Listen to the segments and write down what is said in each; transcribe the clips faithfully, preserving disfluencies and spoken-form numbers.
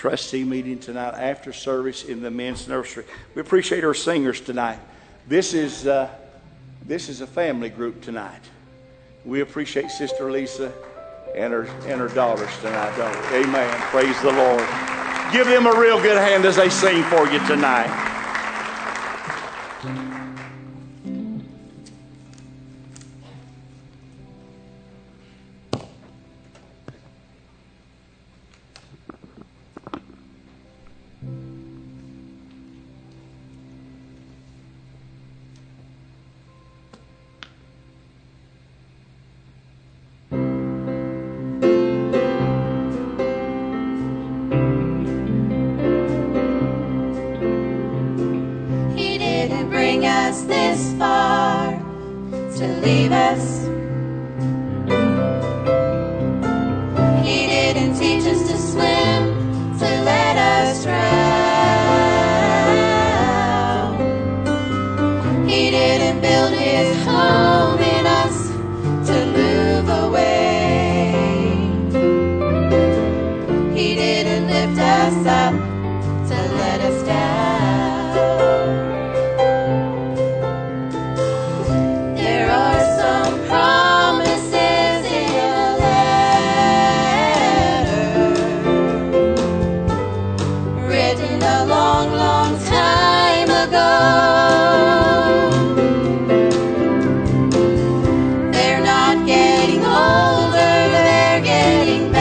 trustee meeting tonight after service in the men's nursery. We appreciate our singers tonight. This is uh, this is a family group tonight. We appreciate Sister Lisa and her and her daughters tonight, don't we? Amen. Praise the Lord. Give them a real good hand as they sing for you tonight.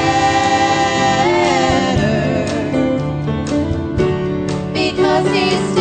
He's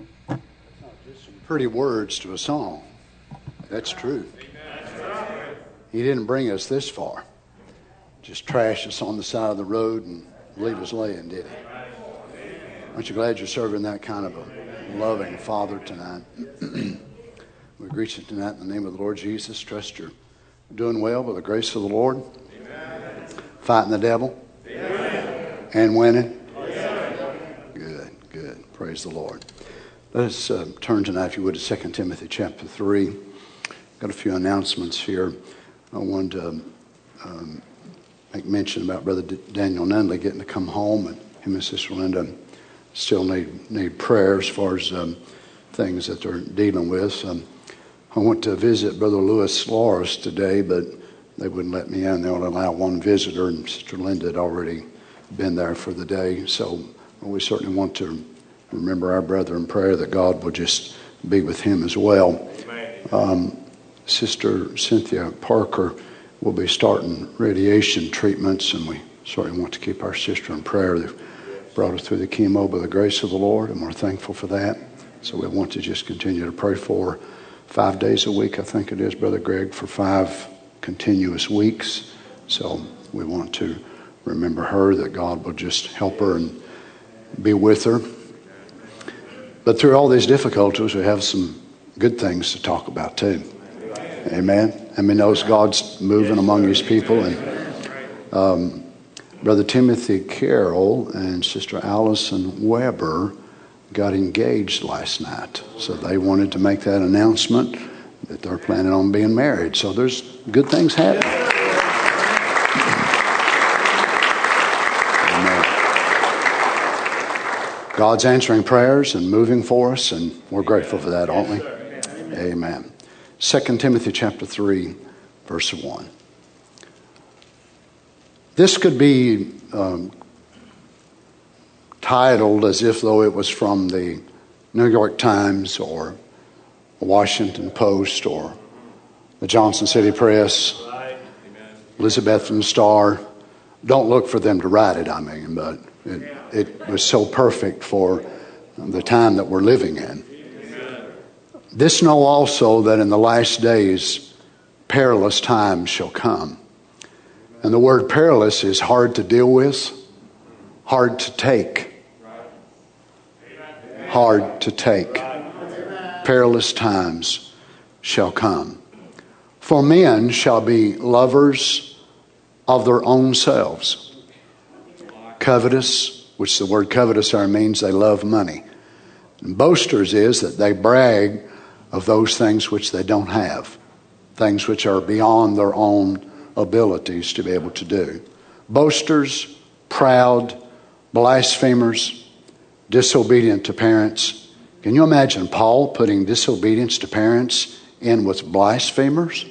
Pretty words to a song. That's true. He didn't bring us this far. Just trash us on the side of the road and leave us laying, did he? Aren't you glad you're serving that kind of a loving Father tonight? We greet you tonight in the name of the Lord Jesus. Trust you're doing well by the grace of the Lord. Amen. Fighting the devil. Amen. And winning. Amen. Good, good. Praise the Lord. Let us uh, turn tonight, if you would, to Second Timothy chapter three. Got a few announcements here. I wanted to um, make mention about Brother D- Daniel Nunley getting to come home, and him and Sister Linda still need need prayer as far as um, things that they're dealing with. Um, I went to visit Brother Lewis Loris today, but they wouldn't let me in. They only allow one visitor, and Sister Linda had already been there for the day. So we certainly want to remember our brother in prayer that God will just be with him as well. Um, Sister Cynthia Parker will be starting radiation treatments, and we certainly want to keep our sister in prayer. They've brought her through the chemo by the grace of the Lord, and we're thankful for that. So we want to just continue to pray for her five days a week, I think it is, Brother Greg, for five continuous weeks. So we want to remember her, that God will just help her and be with her. But through all these difficulties, we have some good things to talk about too. Amen. And we know God's moving among his people. And um, Brother Timothy Carroll and Sister Allison Weber got engaged last night. So they wanted to make that announcement that they're planning on being married. So there's good things happening. God's answering prayers and moving for us, and we're grateful for that, aren't we? Amen. Second Timothy chapter three, verse one. This could be um, titled as if though it was from the New York Times or the Washington Post or the Johnson City Press, Elizabethan Star. Don't look for them to write it, I mean, but it, it was so perfect for the time that we're living in. This know also that in the last days perilous times shall come. And the word perilous is hard to deal with, hard to take. Hard to take. Perilous times shall come. For men shall be lovers of their own selves, covetous, which the word covetous there means they love money. And boasters is that they brag of those things which they don't have, things which are beyond their own abilities to be able to do. Boasters, proud, blasphemers, disobedient to parents. Can you imagine Paul putting disobedience to parents in with blasphemers?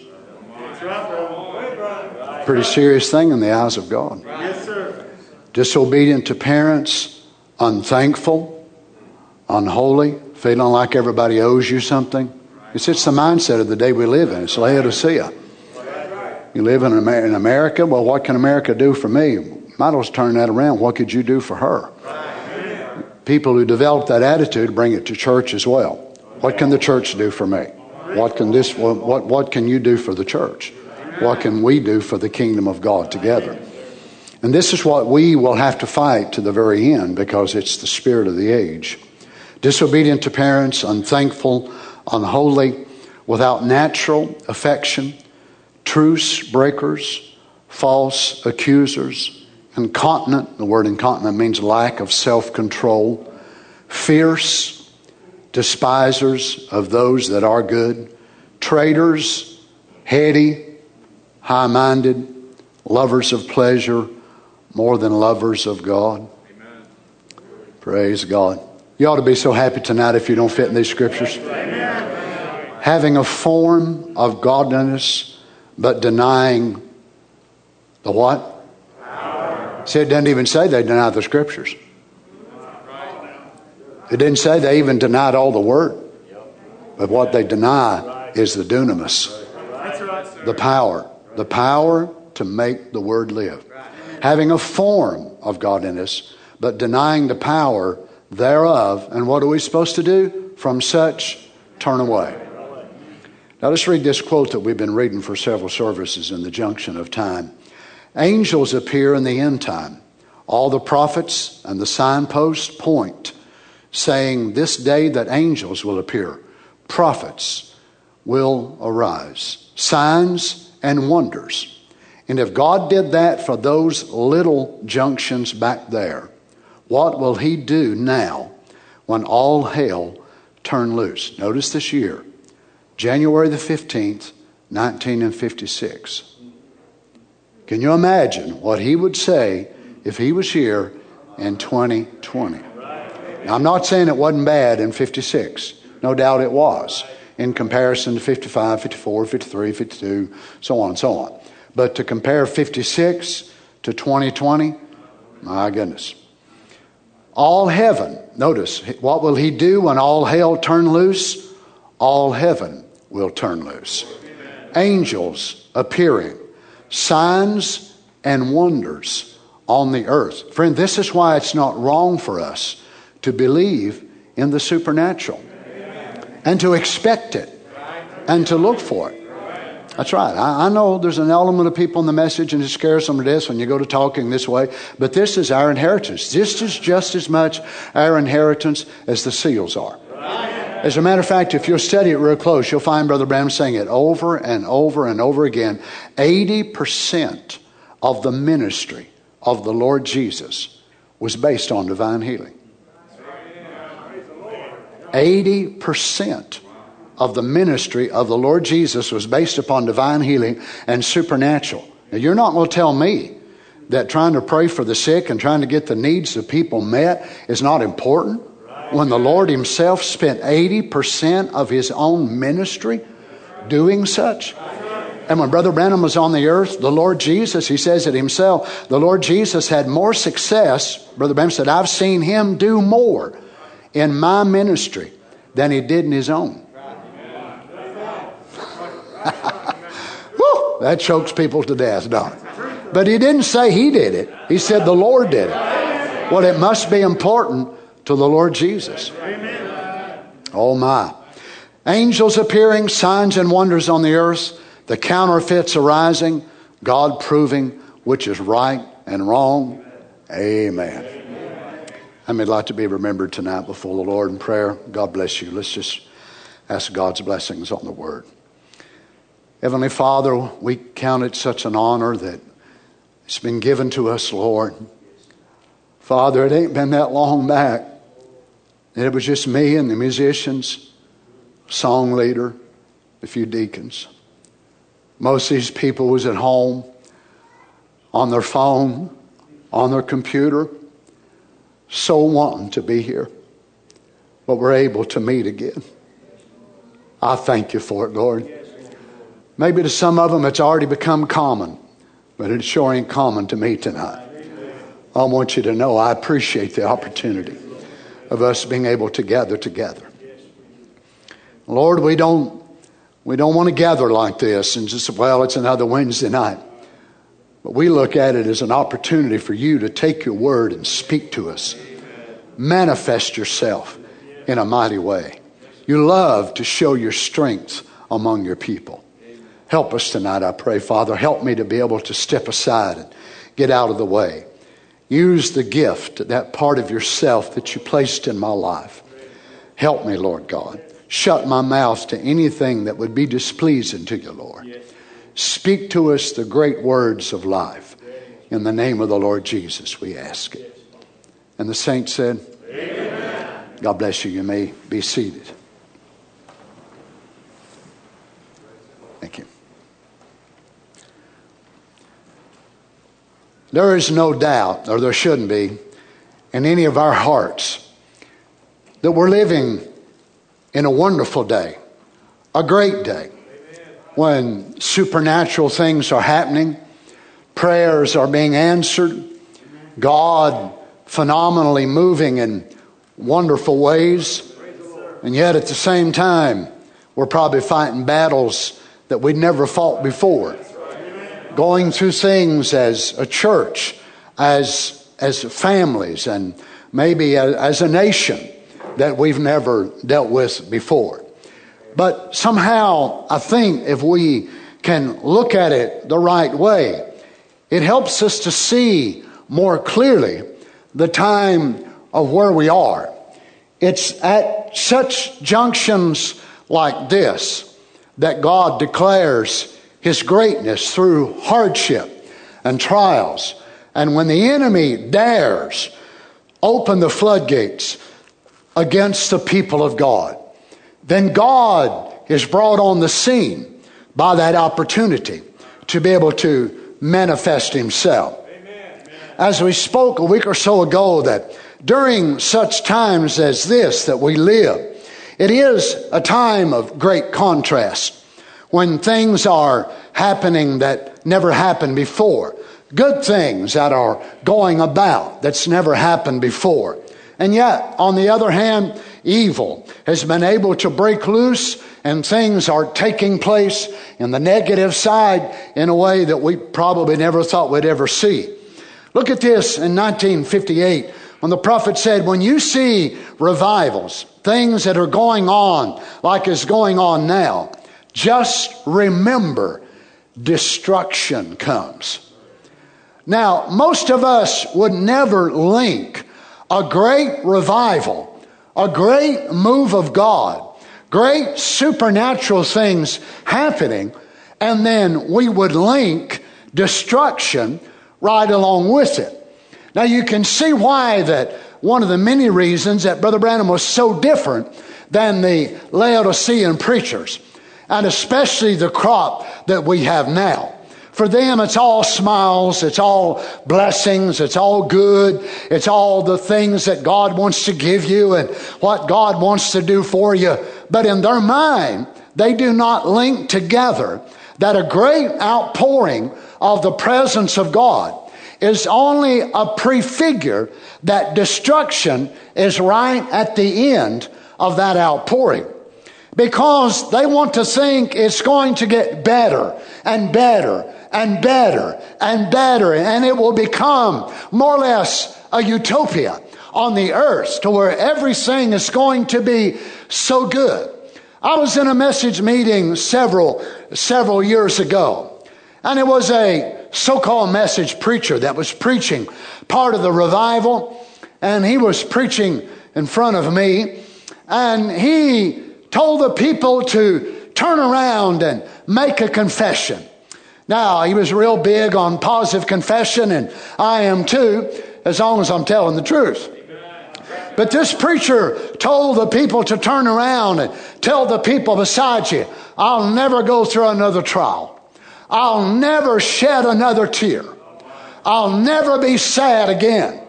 Pretty serious thing in the eyes of God. Yes, sir. Disobedient to parents, unthankful, unholy, feeling like everybody owes you something. It's, it's the mindset of the day we live in. It's Laodicea. You live in America, well, what can America do for me? Might as well turn that around. What could you do for her? People who develop that attitude bring it to church as well. What can the church do for me? What can this? What, what, what can you do for the church? What can we do for the kingdom of God together? And this is what we will have to fight to the very end, because it's the spirit of the age. Disobedient to parents, unthankful, unholy, without natural affection, truce breakers, false accusers, incontinent. The word incontinent means lack of self-control, fierce, despisers of those that are good, traitors, heady, high-minded, lovers of pleasure more than lovers of God. Amen. Praise God. You ought to be so happy tonight if you don't fit in these scriptures. Amen. Having a form of godliness, but denying the what? Power. See, it doesn't even say they deny the scriptures. It didn't say they even denied all the word. But what they deny is the dunamis, the power. The power to make the word live. Having a form of godliness, but denying the power thereof. And what are we supposed to do? From such turn away. Now let's read this quote that we've been reading for several services in the junction of time. Angels appear in the end time. All the prophets and the signposts point, saying this day that angels will appear. Prophets will arise. Signs and wonders. And if God did that for those little junctions back there, what will he do now when all hell turned loose? Notice this year, January the fifteenth, nineteen fifty-six. Can you imagine what he would say if he was here in twenty twenty? Now, I'm not saying it wasn't bad in fifty-six. No doubt it was in comparison to fifty-five, fifty-four, fifty-three, fifty-two, so on and so on. But to compare fifty-six to twenty twenty, my goodness. All heaven, notice, what will he do when all hell turn loose? All heaven will turn loose. Angels appearing. Signs and wonders on the earth. Friend, this is why it's not wrong for us to believe in the supernatural and to expect it and to look for it. That's right. I, I know there's an element of people in the message and it scares them to death when you go to talking this way, but this is our inheritance. This is just as much our inheritance as the seals are. As a matter of fact, if you'll study it real close, you'll find Brother Branham saying it over and over and over again. eighty percent of the ministry of the Lord Jesus was based on divine healing. eighty percent of the ministry of the Lord Jesus was based upon divine healing and supernatural. Now, you're not going to tell me that trying to pray for the sick and trying to get the needs of people met is not important when the Lord himself spent eighty percent of his own ministry doing such. And when Brother Branham was on the earth, the Lord Jesus, he says it himself, the Lord Jesus had more success. Brother Branham said, I've seen him do more in my ministry than he did in his own. Whew, that chokes people to death, don't it? But he didn't say he did it. He said the Lord did it. Well, it must be important to the Lord Jesus. Oh my. Angels appearing, signs and wonders on the earth, the counterfeits arising, God proving which is right and wrong. Amen. I would like to be remembered tonight before the Lord in prayer. God bless you. Let's just ask God's blessings on the word. Heavenly Father, we count it such an honor that it's been given to us, Lord. Father, it ain't been that long back. It was just me and the musicians, song leader, a few deacons. Most of these people was at home, on their phone, on their computer, so wanting to be here. But we're able to meet again. I thank you for it, Lord. Maybe to some of them it's already become common, but it sure ain't common to me tonight. I want you to know I appreciate the opportunity of us being able to gather together. Lord, we don't we don't want to gather like this and just, well, it's another Wednesday night. But we look at it as an opportunity for you to take your word and speak to us. Manifest yourself in a mighty way. You love to show your strength among your people. Help us tonight, I pray, Father. Help me to be able to step aside and get out of the way. Use the gift, that part of yourself that you placed in my life. Help me, Lord God. Shut my mouth to anything that would be displeasing to you, Lord. Speak to us the great words of life. In the name of the Lord Jesus, we ask it. And the saints said, Amen. God bless you. You may be seated. Thank you. There is no doubt, or there shouldn't be, in any of our hearts that we're living in a wonderful day, a great day, when supernatural things are happening, prayers are being answered, God phenomenally moving in wonderful ways, and yet at the same time, we're probably fighting battles that we'd never fought before. Going through things as a church, as as families, and maybe as a nation that we've never dealt with before. But somehow, I think if we can look at it the right way, it helps us to see more clearly the time of where we are. It's at such junctions like this that God declares His greatness through hardship and trials. And when the enemy dares open the floodgates against the people of God, then God is brought on the scene by that opportunity to be able to manifest Himself. Amen. As we spoke a week or so ago, that during such times as this that we live, it is a time of great contrast when things are happening that never happened before. Good things that are going about that's never happened before. And yet, on the other hand, evil has been able to break loose, and things are taking place in the negative side in a way that we probably never thought we'd ever see. Look at this in nineteen fifty-eight, when the prophet said, when you see revivals, things that are going on like is going on now, just remember, destruction comes. Now, most of us would never link a great revival, a great move of God, great supernatural things happening, and then we would link destruction right along with it. Now you can see why that one of the many reasons that Brother Branham was so different than the Laodicean preachers, and especially the crop that we have now. For them, it's all smiles, it's all blessings, it's all good, it's all the things that God wants to give you and what God wants to do for you. But in their mind, they do not link together that a great outpouring of the presence of God is only a prefigure that destruction is right at the end of that outpouring. Because they want to think it's going to get better and better and better and better, and it will become more or less a utopia on the earth to where everything is going to be so good. I was in a message meeting several several years ago, and it was a so-called message preacher that was preaching part of the revival, and he was preaching in front of me, and he told the people to turn around and make a confession. Now, he was real big on positive confession, and I am too, as long as I'm telling the truth. But this preacher told the people to turn around and tell the people beside you, I'll never go through another trial. I'll never shed another tear. I'll never be sad again.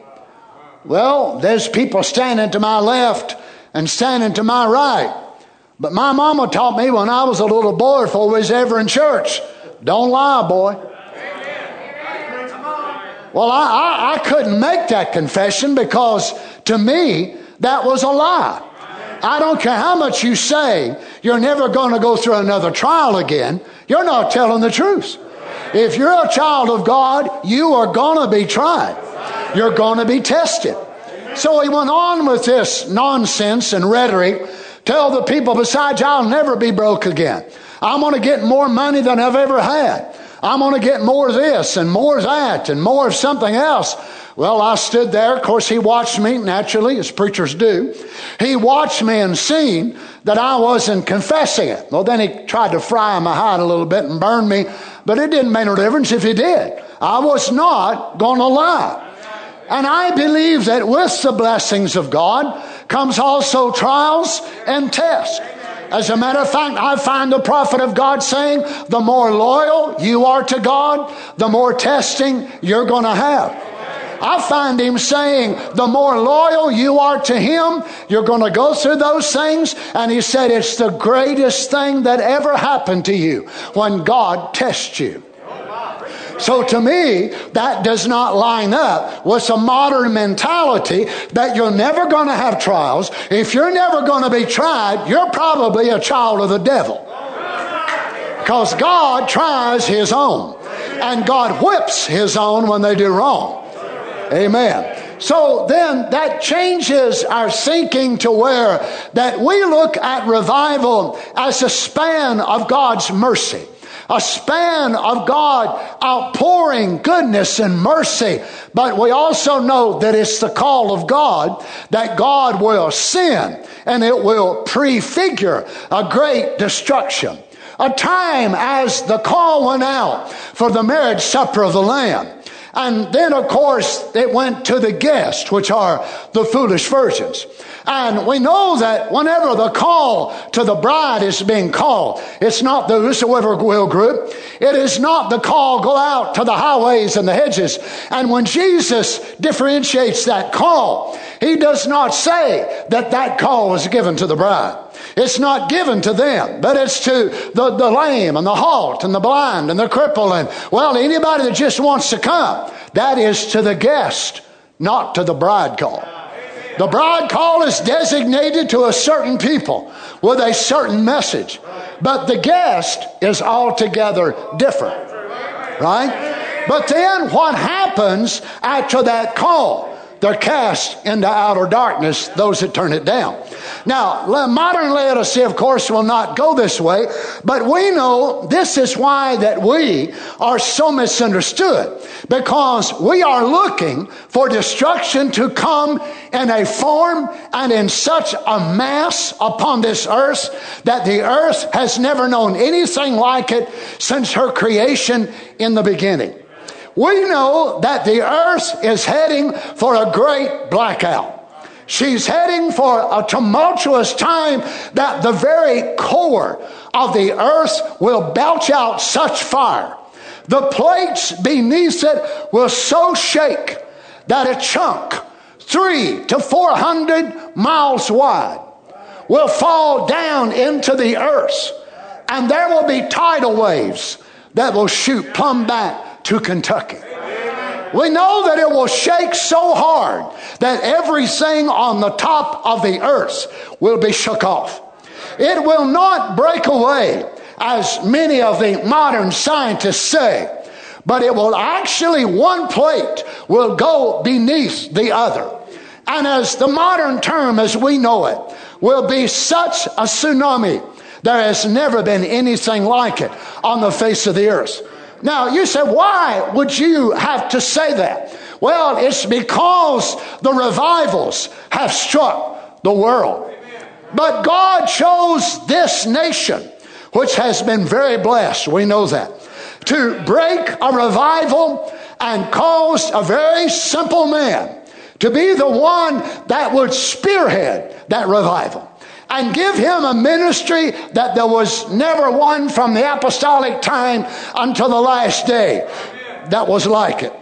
Well, there's people standing to my left and standing to my right. But my mama taught me when I was a little boy, before we was ever in church, don't lie, boy. Well, I, I, I couldn't make that confession because to me, that was a lie. I don't care how much you say you're never going to go through another trial again. You're not telling the truth. If you're a child of God, you are going to be tried. You're going to be tested. So he went on with this nonsense and rhetoric. Tell the people beside you, I'll never be broke again. I'm going to get more money than I've ever had. I'm going to get more of this and more of that and more of something else. Well, I stood there. Of course, he watched me, naturally, as preachers do. He watched me and seen that I wasn't confessing it. Well, then he tried to fry my hide a little bit and burn me, but it didn't make no difference if he did. I was not going to lie. And I believe that with the blessings of God comes also trials and tests. As a matter of fact, I find the prophet of God saying, the more loyal you are to God, the more testing you're going to have. I find him saying, the more loyal you are to him, you're going to go through those things. And he said, it's the greatest thing that ever happened to you when God tests you. So to me, that does not line up with a modern mentality that you're never going to have trials. If you're never going to be tried, you're probably a child of the devil. Because God tries his own. And God whips his own when they do wrong. Amen. So then that changes our thinking to where that we look at revival as a span of God's mercy. A span of God outpouring goodness and mercy. But we also know that it's the call of God that God will send, and it will prefigure a great destruction. A time as the call went out for the marriage supper of the Lamb. And then, of course, it went to the guests, which are the foolish virgins. And we know that whenever the call to the bride is being called, it's not the whosoever will group. It is not the call, go out to the highways and the hedges. And when Jesus differentiates that call, he does not say that that call was given to the bride. It's not given to them, but it's to the, the lame and the halt and the blind and the cripple and, well, anybody that just wants to come. That is to the guest, not to the bride call. The bride call is designated to a certain people with a certain message. But the guest is altogether different. Right? But then what happens after that call? They're cast into outer darkness, those that turn it down. Now, modern Laodicea, of course, will not go this way, but we know this is why that we are so misunderstood, because we are looking for destruction to come in a form and in such a mass upon this earth that the earth has never known anything like it since her creation in the beginning. We know that the earth is heading for a great blackout. She's heading for a tumultuous time that the very core of the earth will belch out such fire. The plates beneath it will so shake that a chunk three to four hundred miles wide will fall down into the earth, and there will be tidal waves that will shoot plumb back to Kentucky. We know that it will shake so hard that everything on the top of the earth will be shook off. It will not break away, as many of the modern scientists say, but it will actually, one plate will go beneath the other. And as the modern term as we know it, will be such a tsunami, there has never been anything like it on the face of the earth. Now, you say, why would you have to say that? Well, it's because the revivals have struck the world. But God chose this nation, which has been very blessed, we know that, to break a revival and cause a very simple man to be the one that would spearhead that revival. And give him a ministry that there was never one from the apostolic time until the last day that was like it.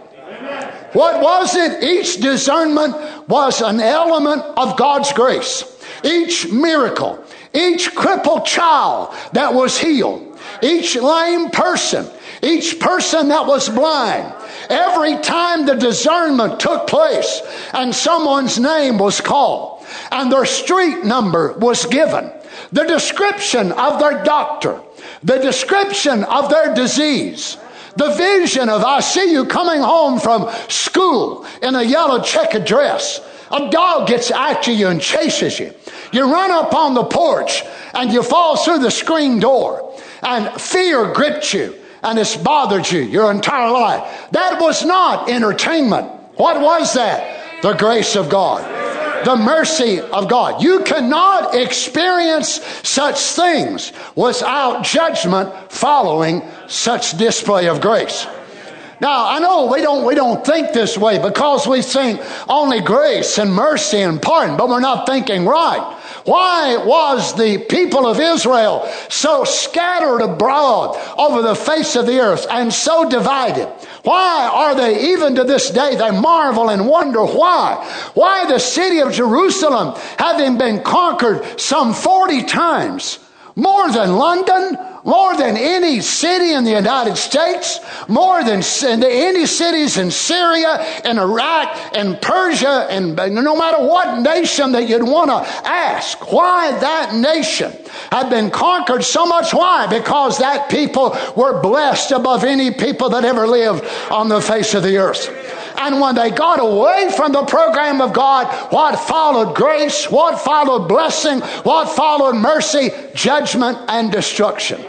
What was it? Each discernment was an element of God's grace. Each miracle, each crippled child that was healed, each lame person, each person that was blind, every time the discernment took place and someone's name was called, and their street number was given, the description of their doctor, the description of their disease, the vision of, I see you coming home from school in a yellow checkered dress. A dog gets after you and chases you. You run up on the porch and you fall through the screen door, and fear gripped you and it's bothered you your entire life. That was not entertainment. What was that? The grace of God. The mercy of God. You cannot experience such things without judgment following such display of grace. Now, I know we don't we don't think this way because we think only grace and mercy and pardon, but we're not thinking right. Why was the people of Israel so scattered abroad over the face of the earth and so divided? Why are they, even to this day, they marvel and wonder why? Why the city of Jerusalem, having been conquered some forty times, more than London, more than any city in the United States, more than any cities in Syria and Iraq and Persia, and no matter what nation that you'd want to ask, why that nation had been conquered so much. Why? Because that people were blessed above any people that ever lived on the face of the earth. And when they got away from the program of God, what followed? Grace. What followed? Blessing. What followed? Mercy, judgment, and destruction.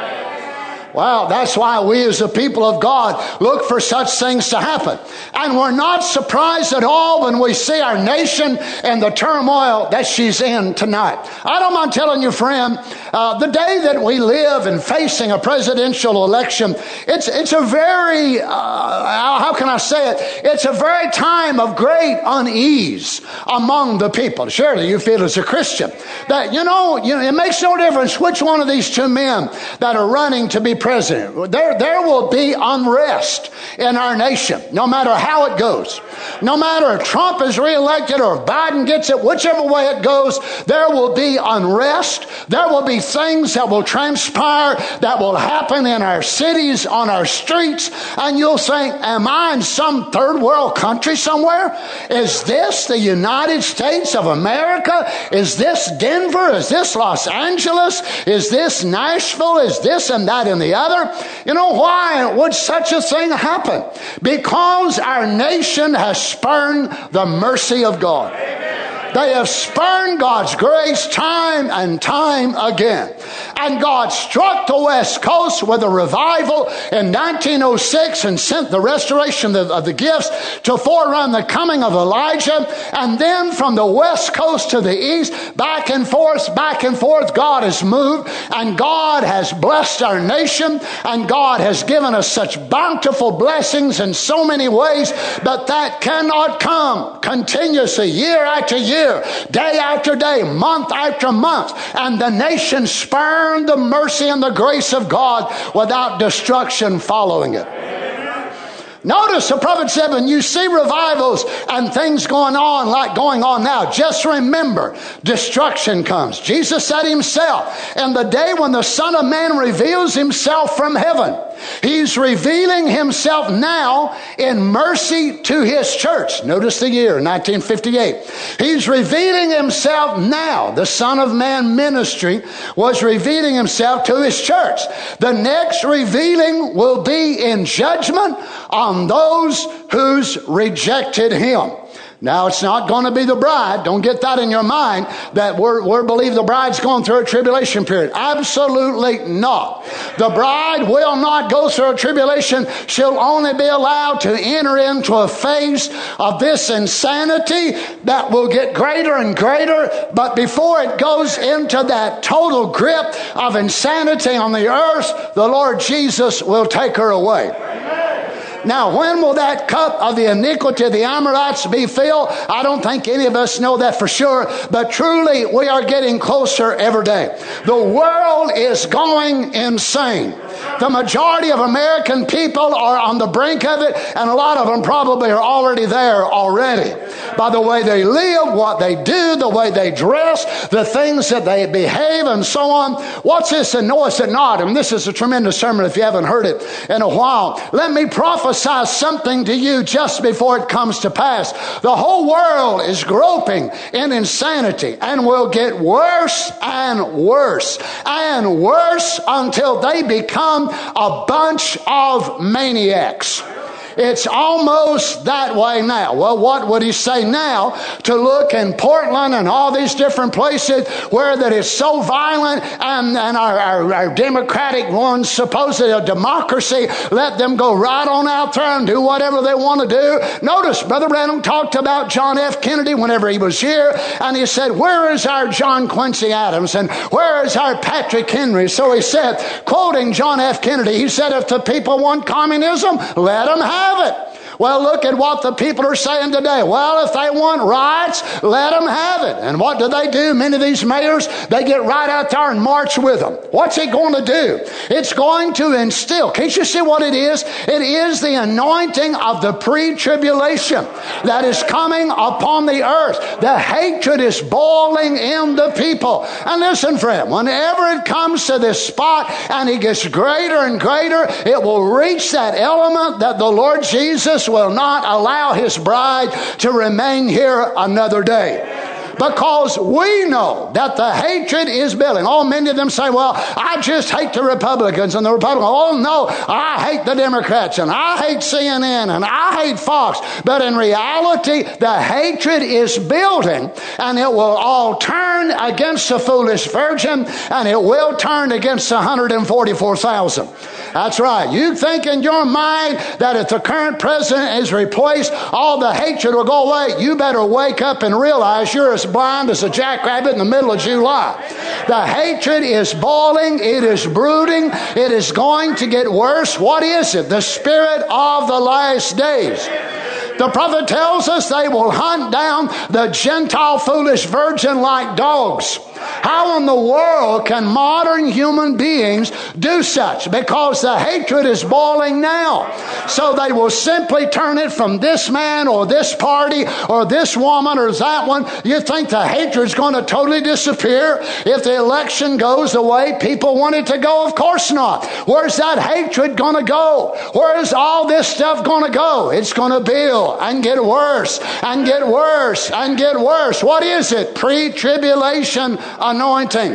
Well, that's why we as the people of God look for such things to happen. And we're not surprised at all when we see our nation and the turmoil that she's in tonight. I don't mind telling you, friend, uh, the day that we live in facing a presidential election, it's it's a very, uh, how can I say it? It's a very time of great unease among the people. Surely you feel as a Christian that, you know, you know, it makes no difference which one of these two men that are running to be president. There, there will be unrest in our nation, no matter how it goes. No matter if Trump is reelected or if Biden gets it, whichever way it goes, there will be unrest. There will be things that will transpire, that will happen in our cities, on our streets, and you'll think, am I in some third world country somewhere? Is this the United States of America? Is this Denver? Is this Los Angeles? Is this Nashville? Is this and that and the other? You know, why would such a thing happen? Because our nation has spurned the mercy of God. They have spurned God's grace time and time again. And God struck the West Coast with a revival in nineteen oh six and sent the restoration of, of the gifts to forerun the coming of Elijah. And then from the West Coast to the East, back and forth, back and forth, God has moved. And God has blessed our nation. And God has given us such bountiful blessings in so many ways. But that cannot come continuously, year after year, day after day, month after month. And the nation spurned the mercy and the grace of God without destruction following it. Notice the prophet said, when you see revivals and things going on like going on now, just remember, destruction comes. Jesus said himself, in the day when the Son of Man reveals himself from heaven, he's revealing himself now in mercy to his church. Notice the year, nineteen fifty-eight. He's revealing himself now. The Son of Man ministry was revealing himself to his church. The next revealing will be in judgment on those who's rejected him. Now, it's not going to be the bride. Don't get that in your mind that we're, we're believe the bride's going through a tribulation period. Absolutely not. The bride will not go through a tribulation. She'll only be allowed to enter into a phase of this insanity that will get greater and greater. But before it goes into that total grip of insanity on the earth, the Lord Jesus will take her away. Now, when will that cup of the iniquity of the Amorites be filled? I don't think any of us know that for sure, but truly we are getting closer every day. The world is going insane. The majority of American people are on the brink of it, and a lot of them probably are already there already. By the way they live, what they do, the way they dress, the things that they behave, and so on. What's this and knowest it not? And this is a tremendous sermon if you haven't heard it in a while. Let me prophesy something to you just before it comes to pass. The whole world is groping in insanity and will get worse and worse and worse until they become a bunch of maniacs. It's almost that way now. Well, what would he say now to look in Portland and all these different places where that is so violent, and, and our, our, our democratic ones, supposedly a democracy, let them go right on out there and do whatever they want to do. Notice Brother Branham talked about John F. Kennedy whenever he was here, and he said, where is our John Quincy Adams and where is our Patrick Henry? So he said, quoting John F. Kennedy, he said, if the people want communism, let them have it. Well, look at what the people are saying today. Well, if they want riots, let them have it. And what do they do? Many of these mayors, they get right out there and march with them. What's it going to do? It's going to instill. Can't you see what it is? It is the anointing of the pre-tribulation that is coming upon the earth. The hatred is boiling in the people. And listen, friend, whenever it comes to this spot and it gets greater and greater, it will reach that element that the Lord Jesus will not allow his bride to remain here another day. Because we know that the hatred is building. Oh, many of them say, well, I just hate the Republicans and the Republicans. Oh, no, I hate the Democrats and I hate C N N and I hate Fox. But in reality, the hatred is building, and it will all turn against the foolish virgin, and it will turn against the one hundred forty-four thousand. That's right. You think in your mind that if the current president is replaced, all the hatred will go away. You better wake up and realize you're as blind as a jackrabbit in the middle of July. The hatred is boiling. It is brooding. It is going to get worse. What is it? The spirit of the last days. The prophet tells us they will hunt down the Gentile foolish virgin like dogs. How in the world can modern human beings do such? Because the hatred is boiling now. So they will simply turn it from this man or this party or this woman or that one. You think the hatred is going to totally disappear if the election goes the way people want it to go? Of course not. Where's that hatred going to go? Where is all this stuff going to go? It's going to build and get worse and get worse and get worse. What is it? Pre-tribulation anointing.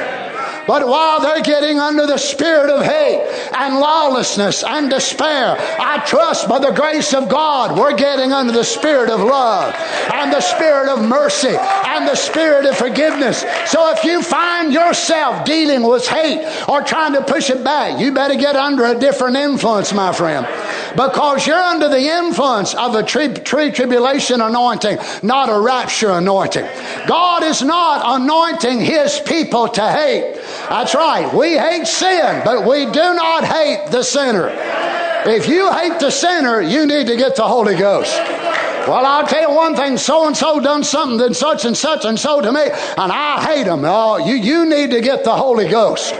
But while they're getting under the spirit of hate and lawlessness and despair, I trust by the grace of God, we're getting under the spirit of love and the spirit of mercy and the spirit of forgiveness. So if you find yourself dealing with hate or trying to push it back, you better get under a different influence, my friend. Because you're under the influence of a pre-tribulation anointing, not a rapture anointing. God is not anointing His people to hate. That's right. We hate sin, but we do not hate the sinner. If you hate the sinner, you need to get the Holy Ghost. Well, I'll tell you one thing, so-and-so done something, then such and such and so to me, and I hate them. Oh, you, you need to get the Holy Ghost.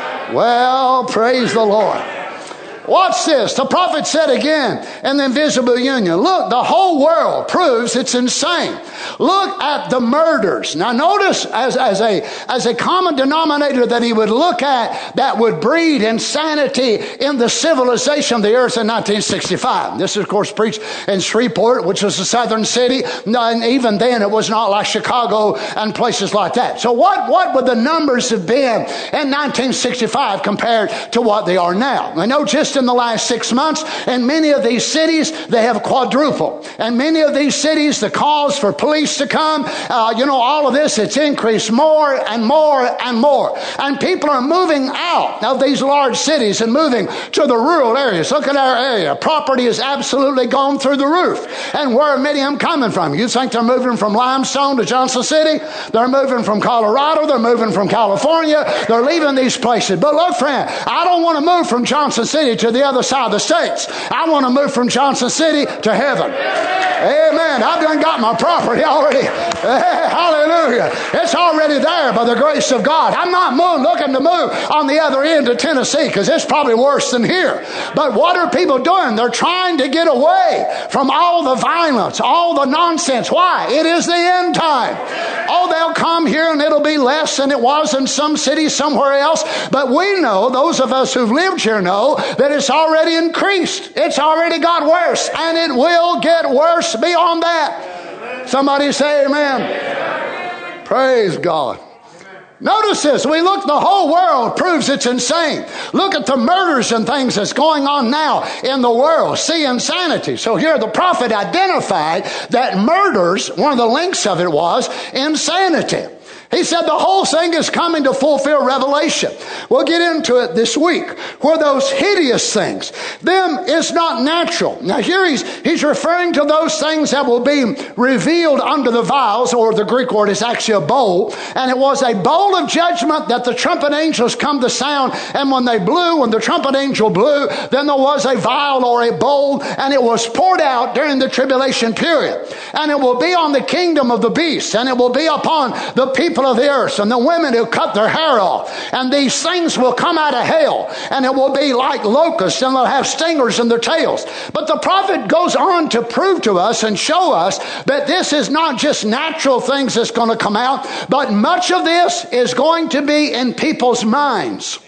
Well, praise the Lord. Watch this. The prophet said again in the invisible union, look, the whole world proves it's insane. Look at the murders. Now notice as, as, a, as a common denominator that he would look at that would breed insanity in the civilization of the earth in nineteen sixty-five. This is, of course, preached in Shreveport, which was a southern city. And even then it was not like Chicago and places like that. So what, what would the numbers have been in nineteen sixty-five compared to what they are now? I know just in the last six months, in many of these cities, they have quadrupled. And many of these cities, the calls for police to come, uh, you know, all of this, it's increased more and more and more. And people are moving out of these large cities and moving to the rural areas. Look at our area. Property has absolutely gone through the roof. And where are many of them coming from? You think they're moving from Limestone to Johnson City? They're moving from Colorado. They're moving from California. They're leaving these places. But look, friend, I don't want to move from Johnson City to the other side of the states. I want to move from Johnson City to heaven. Amen. I've done got my property already. Hey, hallelujah. It's already there by the grace of God. I'm not moving, looking to move on the other end of Tennessee because it's probably worse than here. But what are people doing? They're trying to get away from all the violence, all the nonsense. Why? It is the end time. Oh, they'll come here and it'll be less than it was in some city somewhere else. But we know, those of us who've lived here know, that it's already increased. It's already got worse. And it will get worse beyond that. Somebody say amen. Amen. Praise God. Notice this. We look, the whole world proves it's insane. Look at the murders and things that's going on now in the world. See insanity. So here the prophet identified that murders, one of the links of it was insanity. He said the whole thing is coming to fulfill Revelation. We'll get into it this week. Where those hideous things, them is not natural. Now here he's, he's referring to those things that will be revealed under the vials, or the Greek word is actually a bowl. And it was a bowl of judgment that the trumpet angels come to sound. And when they blew, when the trumpet angel blew, then there was a vial or a bowl, and it was poured out during the tribulation period. And it will be on the kingdom of the beast, and it will be upon the people of the earth and the women who cut their hair off. And these things will come out of hell, and it will be like locusts, and they'll have stingers in their tails. But the prophet goes on to prove to us and show us that this is not just natural things that's going to come out, but much of this is going to be in people's minds.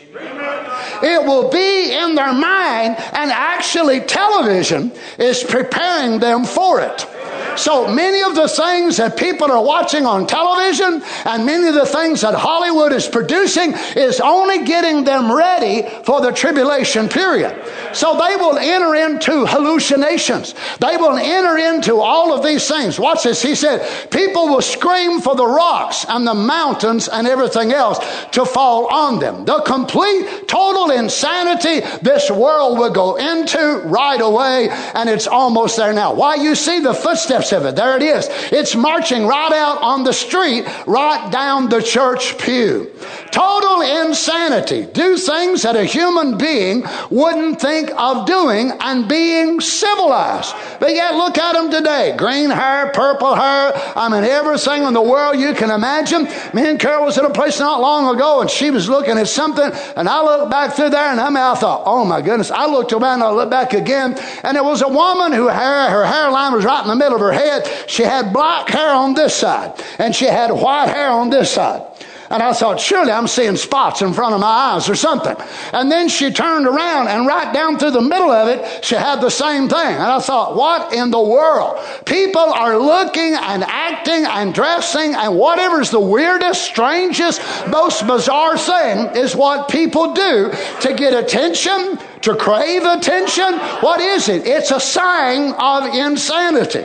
It will be in their mind, and actually television is preparing them for it. So many of the things that people are watching on television and many of the things that Hollywood is producing is only getting them ready for the tribulation period. So they will enter into hallucinations. They will enter into all of these things. Watch this. He said, people will scream for the rocks and the mountains and everything else to fall on them. The complete, total insanity this world will go into right away, and it's almost there now. Why, you see the footsteps of it. There it is. It's marching right out on the street, right down the church pew. Total insanity. Do things that a human being wouldn't think of doing and being civilized. But yet look at them today. Green hair, purple hair. I mean, everything in the world you can imagine. Me and Carol was at a place not long ago, and she was looking at something, and I looked back through there, and I thought, oh my goodness. I looked around and I looked back again, and it was a woman who hair, her hairline was right in the middle of her head. She had black hair on this side, and she had white hair on this side. And I thought, surely I'm seeing spots in front of my eyes or something. And then she turned around, and right down through the middle of it, she had the same thing. And I thought, what in the world? People are looking and acting and dressing, and whatever's the weirdest, strangest, most bizarre thing is what people do to get attention, to crave attention. What is it? It's a sign of insanity.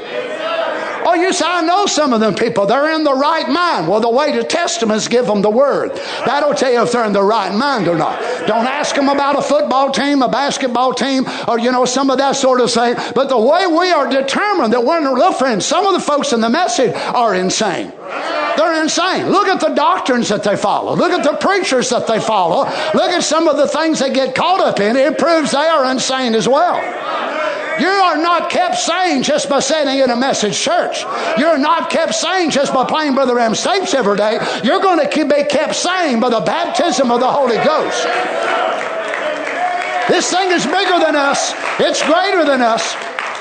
Oh, you say, I know some of them people. They're in the right mind. Well, the way to Testaments give them the word. That'll tell you if they're in the right mind or not. Don't ask them about a football team, a basketball team, or, you know, some of that sort of thing. But the way we are determined that we're in a real friend, some of the folks in the message are insane. They're insane. Look at the doctrines that they follow. Look at the preachers that they follow. Look at some of the things they get caught up in. It proves they are insane as well. You are not kept sane just by sitting in a message church. You're not kept sane just by playing Brother Ram's tapes every day. You're going to be kept sane by the baptism of the Holy Ghost. This thing is bigger than us. It's greater than us.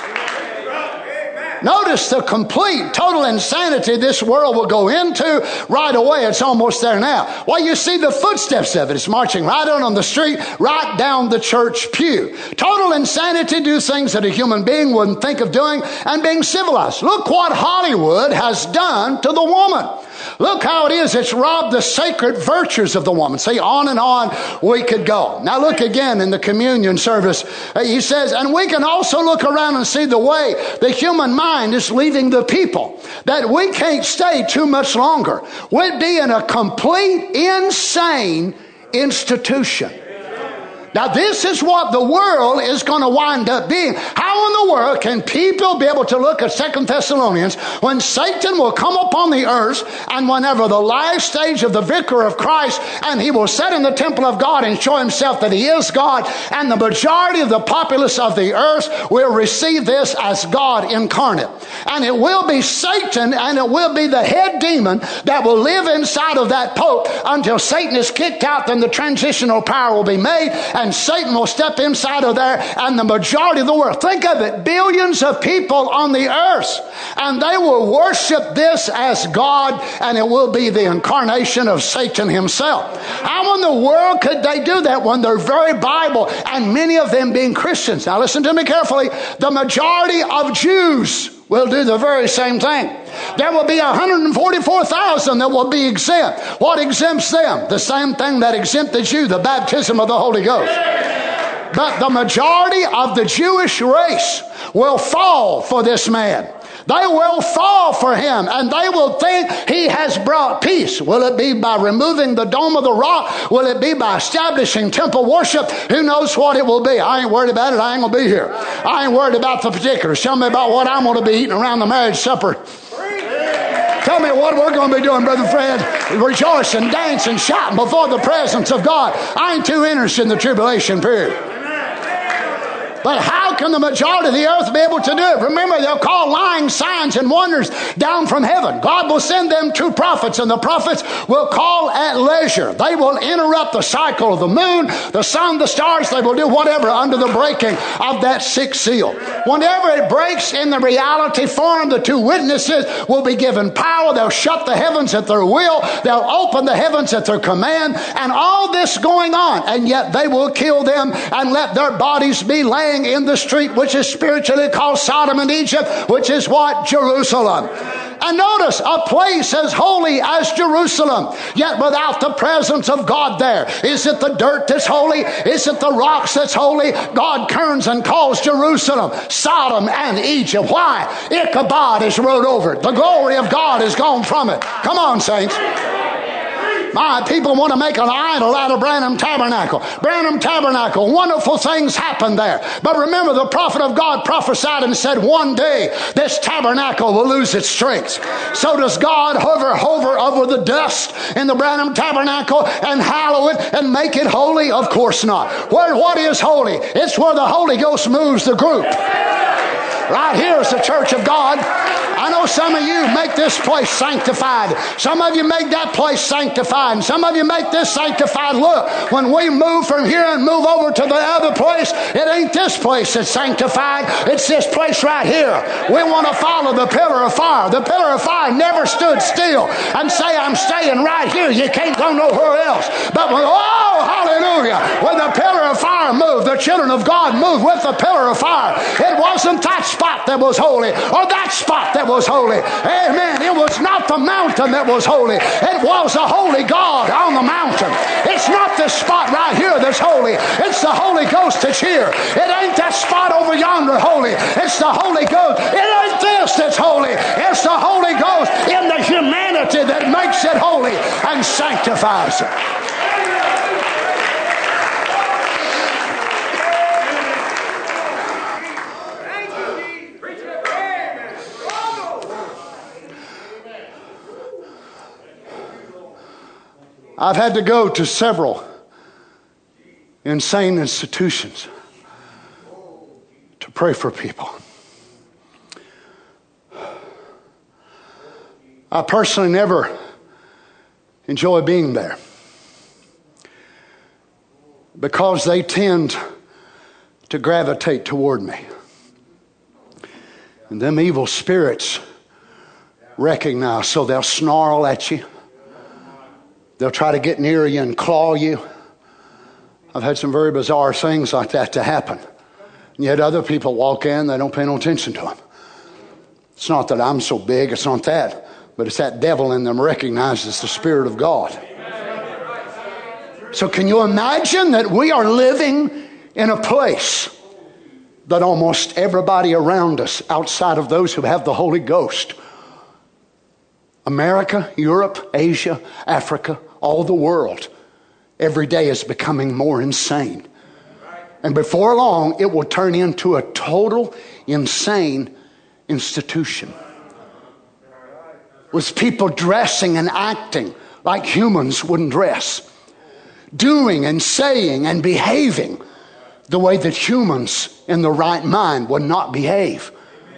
Notice the complete, total insanity this world will go into right away. It's almost there now. Well, you see the footsteps of it. It's marching right out on the street, right down the church pew. Total insanity, do things that a human being wouldn't think of doing, and being civilized. Look what Hollywood has done to the woman. Look how it is. It's robbed the sacred virtues of the woman. See, on and on we could go. Now look again in the communion service. He says, and we can also look around and see the way the human mind is leaving the people. That we can't stay too much longer. We'd be in a complete insane institution. Now this is what the world is going to wind up being. How in the world can people be able to look at Second Thessalonians when Satan will come upon the earth, and whenever the last stage of the vicar of Christ, and he will sit in the temple of God and show himself that he is God, and the majority of the populace of the earth will receive this as God incarnate. And it will be Satan, and it will be the head demon that will live inside of that pope until Satan is kicked out. Then the transitional power will be made, and Satan will step inside of there, and the majority of the world, think of it, billions of people on the earth, and they will worship this as God, and it will be the incarnation of Satan himself. How in the world could they do that when their very Bible, and many of them being Christians? Now listen to me carefully. The majority of Jews will do the very same thing. There will be one hundred forty-four thousand that will be exempt. What exempts them? The same thing that exempted you, the baptism of the Holy Ghost. But the majority of the Jewish race will fall for this man. They will fall for him, and they will think he has brought peace. Will it be by removing the dome of the rock? Will it be by establishing temple worship? Who knows what it will be? I ain't worried about it. I ain't going to be here. I ain't worried about the particulars. Tell me about what I'm going to be eating around the marriage supper. Tell me what we're going to be doing, Brother Fred. Rejoicing, dancing, shouting before the presence of God. I ain't too interested in the tribulation period. But how can the majority of the earth be able to do it? Remember, they'll call lying signs and wonders down from heaven. God will send them two prophets, and the prophets will call at leisure. They will interrupt the cycle of the moon, the sun, the stars. They will do whatever under the breaking of that sixth seal. Whenever it breaks in the reality form, the two witnesses will be given power. They'll shut the heavens at their will. They'll open the heavens at their command. And all this going on, and yet they will kill them and let their bodies be laying lying in the street, which is spiritually called Sodom and Egypt, which is what? Jerusalem. And notice, a place as holy as Jerusalem, yet without the presence of God there. Is it the dirt that's holy? Is it the rocks that's holy? God turns and calls Jerusalem Sodom and Egypt. Why? Ichabod is wrote over it. The glory of God is gone from it. Come on, saints. My people want to make an idol out of Branham Tabernacle. Branham Tabernacle, wonderful things happened there. But remember, the prophet of God prophesied and said, one day this tabernacle will lose its strength. So does God hover, hover over the dust in the Branham Tabernacle and hallow it and make it holy? Of course not. Where, what is holy? It's where the Holy Ghost moves the group. Right here is the church of God. I know some of you make this place sanctified. Some of you make that place sanctified. And some of you make this sanctified. Look, when we move from here and move over to the other place, it ain't this place that's sanctified. It's this place right here. We want to follow the pillar of fire. The pillar of fire never stood still and say, I'm staying right here. You can't go nowhere else. But when, oh, hallelujah, when the pillar of fire moved, the children of God moved with the pillar of fire. It wasn't that spot that was holy or that spot that was holy. Amen. It was not the mountain that was holy. It was the holy God on the mountain. It's not this spot right here that's holy. It's the Holy Ghost that's here. It ain't that spot over yonder holy. It's the Holy Ghost. It ain't this that's holy. It's the Holy Ghost in the humanity that makes it holy and sanctifies it. I've had to go to several insane institutions to pray for people. I personally never enjoy being there because they tend to gravitate toward me. And them evil spirits recognize, so they'll snarl at you. They'll try to get near you and claw you. I've had some very bizarre things like that to happen. And yet other people walk in, they don't pay no attention to them. It's not that I'm so big, it's not that. But it's that devil in them recognizes the Spirit of God. So can you imagine that we are living in a place that almost everybody around us, outside of those who have the Holy Ghost, America, Europe, Asia, Africa, all the world, every day is becoming more insane. And before long, it will turn into a total insane institution. With people dressing and acting like humans wouldn't dress. Doing and saying and behaving the way that humans in the right mind would not behave.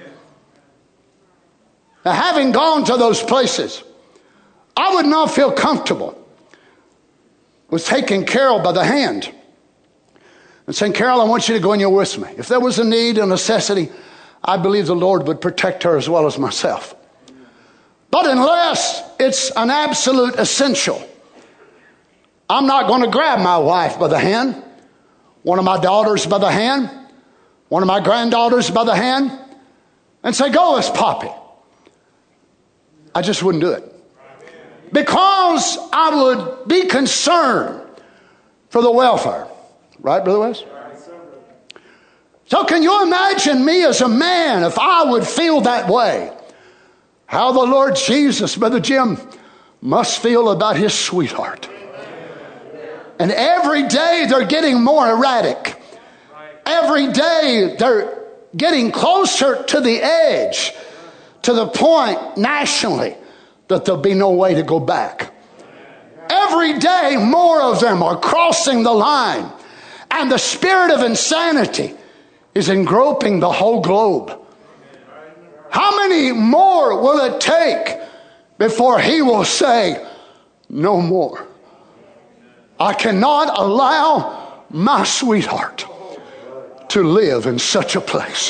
Now, having gone to those places, I would not feel comfortable with taking Carol by the hand and saying, Carol, I want you to go in here with me. If there was a need, a necessity, I believe the Lord would protect her as well as myself. But unless it's an absolute essential, I'm not going to grab my wife by the hand, one of my daughters by the hand, one of my granddaughters by the hand, and say, go with Poppy. I just wouldn't do it. Because I would be concerned for the welfare. Right, Brother West? So can you imagine me as a man, if I would feel that way, how the Lord Jesus, Brother Jim, must feel about his sweetheart. And every day they're getting more erratic. Every day they're getting closer to the edge, to the point nationally that there'll be no way to go back. Every day more of them are crossing the line, and the spirit of insanity is engulfing the whole globe. How many more will it take before he will say, no more? I cannot allow my sweetheart to live in such a place.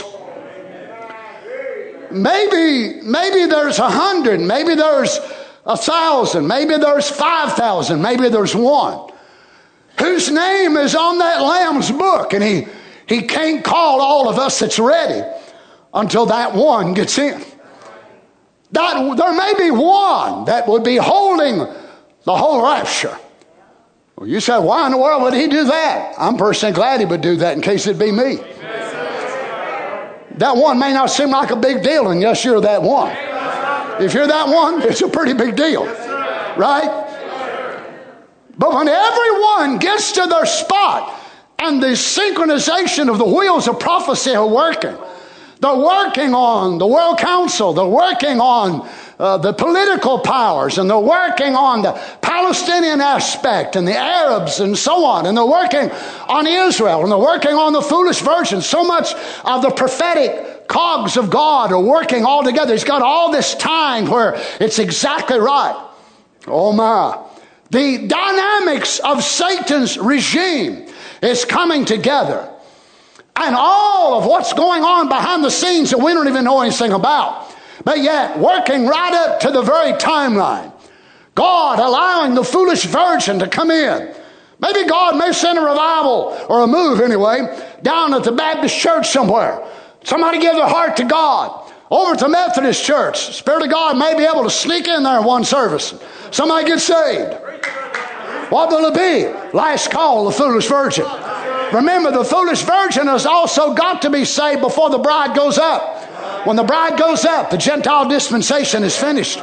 Maybe, maybe there's a hundred, maybe there's a thousand, maybe there's five thousand, maybe there's one whose name is on that Lamb's book, and he He can't call all of us that's ready until that one gets in. That there may be one that would be holding the whole rapture. Well, you say, why in the world would he do that? I'm personally glad he would do that in case it'd be me. That one may not seem like a big deal, and yes, you're that one. If you're that one, it's a pretty big deal, right? But when everyone gets to their spot and the synchronization of the wheels of prophecy are working, they're working on the World Council, they're working on uh, the political powers, and they're working on the Palestinian aspect and the Arabs and so on, and they're working on Israel, and they're working on the foolish virgin. So much of the prophetic cogs of God are working all together. He's got all this time where it's exactly right. Oh my. The dynamics of Satan's regime is coming together. And all of what's going on behind the scenes that we don't even know anything about. But yet, working right up to the very timeline. God allowing the foolish virgin to come in. Maybe God may send a revival, or a move anyway, down at the Baptist church somewhere. Somebody give their heart to God. Over at the Methodist church, the Spirit of God may be able to sneak in there in one service. Somebody get saved. What will it be? Last call, the foolish virgin. Remember, the foolish virgin has also got to be saved before the bride goes up. When the bride goes up, the Gentile dispensation is finished.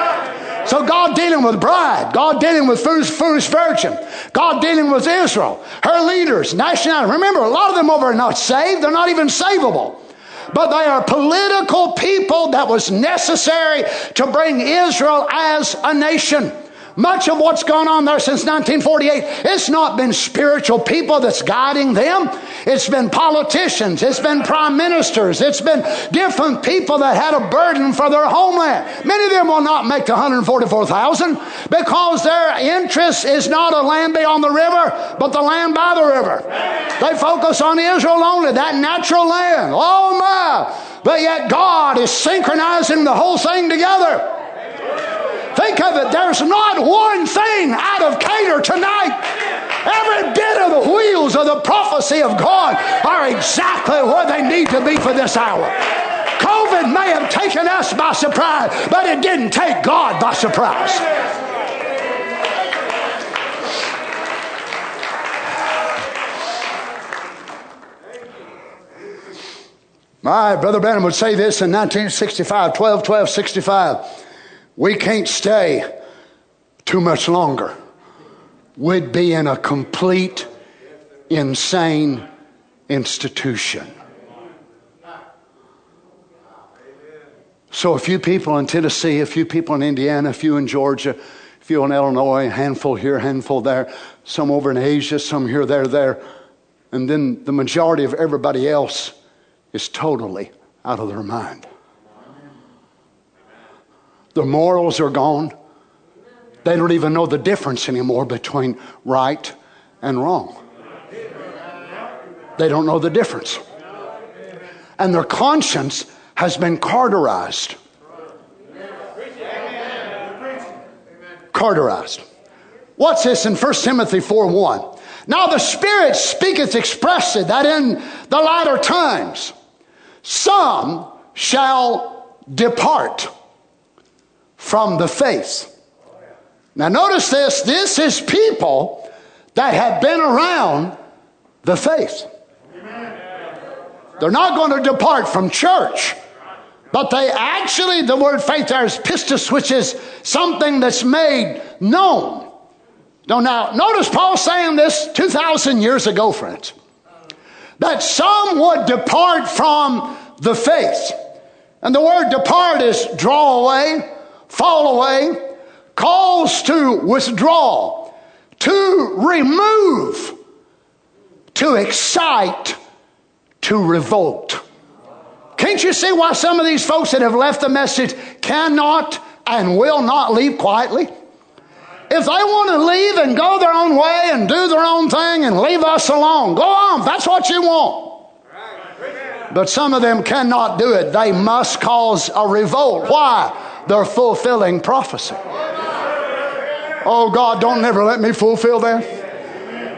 So God dealing with bride, God dealing with foolish, foolish virgin, God dealing with Israel, her leaders, nationality. Remember, a lot of them over are not saved. They're not even savable. But they are political people that was necessary to bring Israel as a nation. Much of what's gone on there since nineteen forty-eight, it's not been spiritual people that's guiding them. It's been politicians. It's been prime ministers. It's been different people that had a burden for their homeland. Many of them will not make the one hundred forty-four thousand because their interest is not a land beyond the river, but the land by the river. They focus on Israel only, that natural land. Oh my! But yet God is synchronizing the whole thing together. Think of it, there's not one thing out of Cater tonight. Every bit of the wheels of the prophecy of God are exactly where they need to be for this hour. COVID may have taken us by surprise, but it didn't take God by surprise. My Brother Branham would say this in nineteen sixty-five, twelve twelve sixty-five. We can't stay too much longer. We'd be in a complete, insane institution. So a few people in Tennessee, a few people in Indiana, a few in Georgia, a few in Illinois, a handful here, a handful there, some over in Asia, some here, there, there. And then the majority of everybody else is totally out of their mind. Their morals are gone. They don't even know the difference anymore between right and wrong. They don't know the difference. And their conscience has been carterized. Carterized. What's this in First Timothy four one? Now the Spirit speaketh expressly that in the latter times some shall depart from the faith. Now notice this, this is people that have been around the faith. They're not going to depart from church, but they actually, the word faith there is pistis, which is something that's made known. Now, now notice Paul saying this two thousand years ago, friends, that some would depart from the faith. And the word depart is draw away, fall away, calls to withdraw, to remove, to excite, to revolt. Can't you see why some of these folks that have left the message cannot and will not leave quietly? If they want to leave and go their own way and do their own thing and leave us alone, go on, that's what you want. But some of them cannot do it. They must cause a revolt. Why? They're fulfilling prophecy. Oh God, don't never let me fulfill that.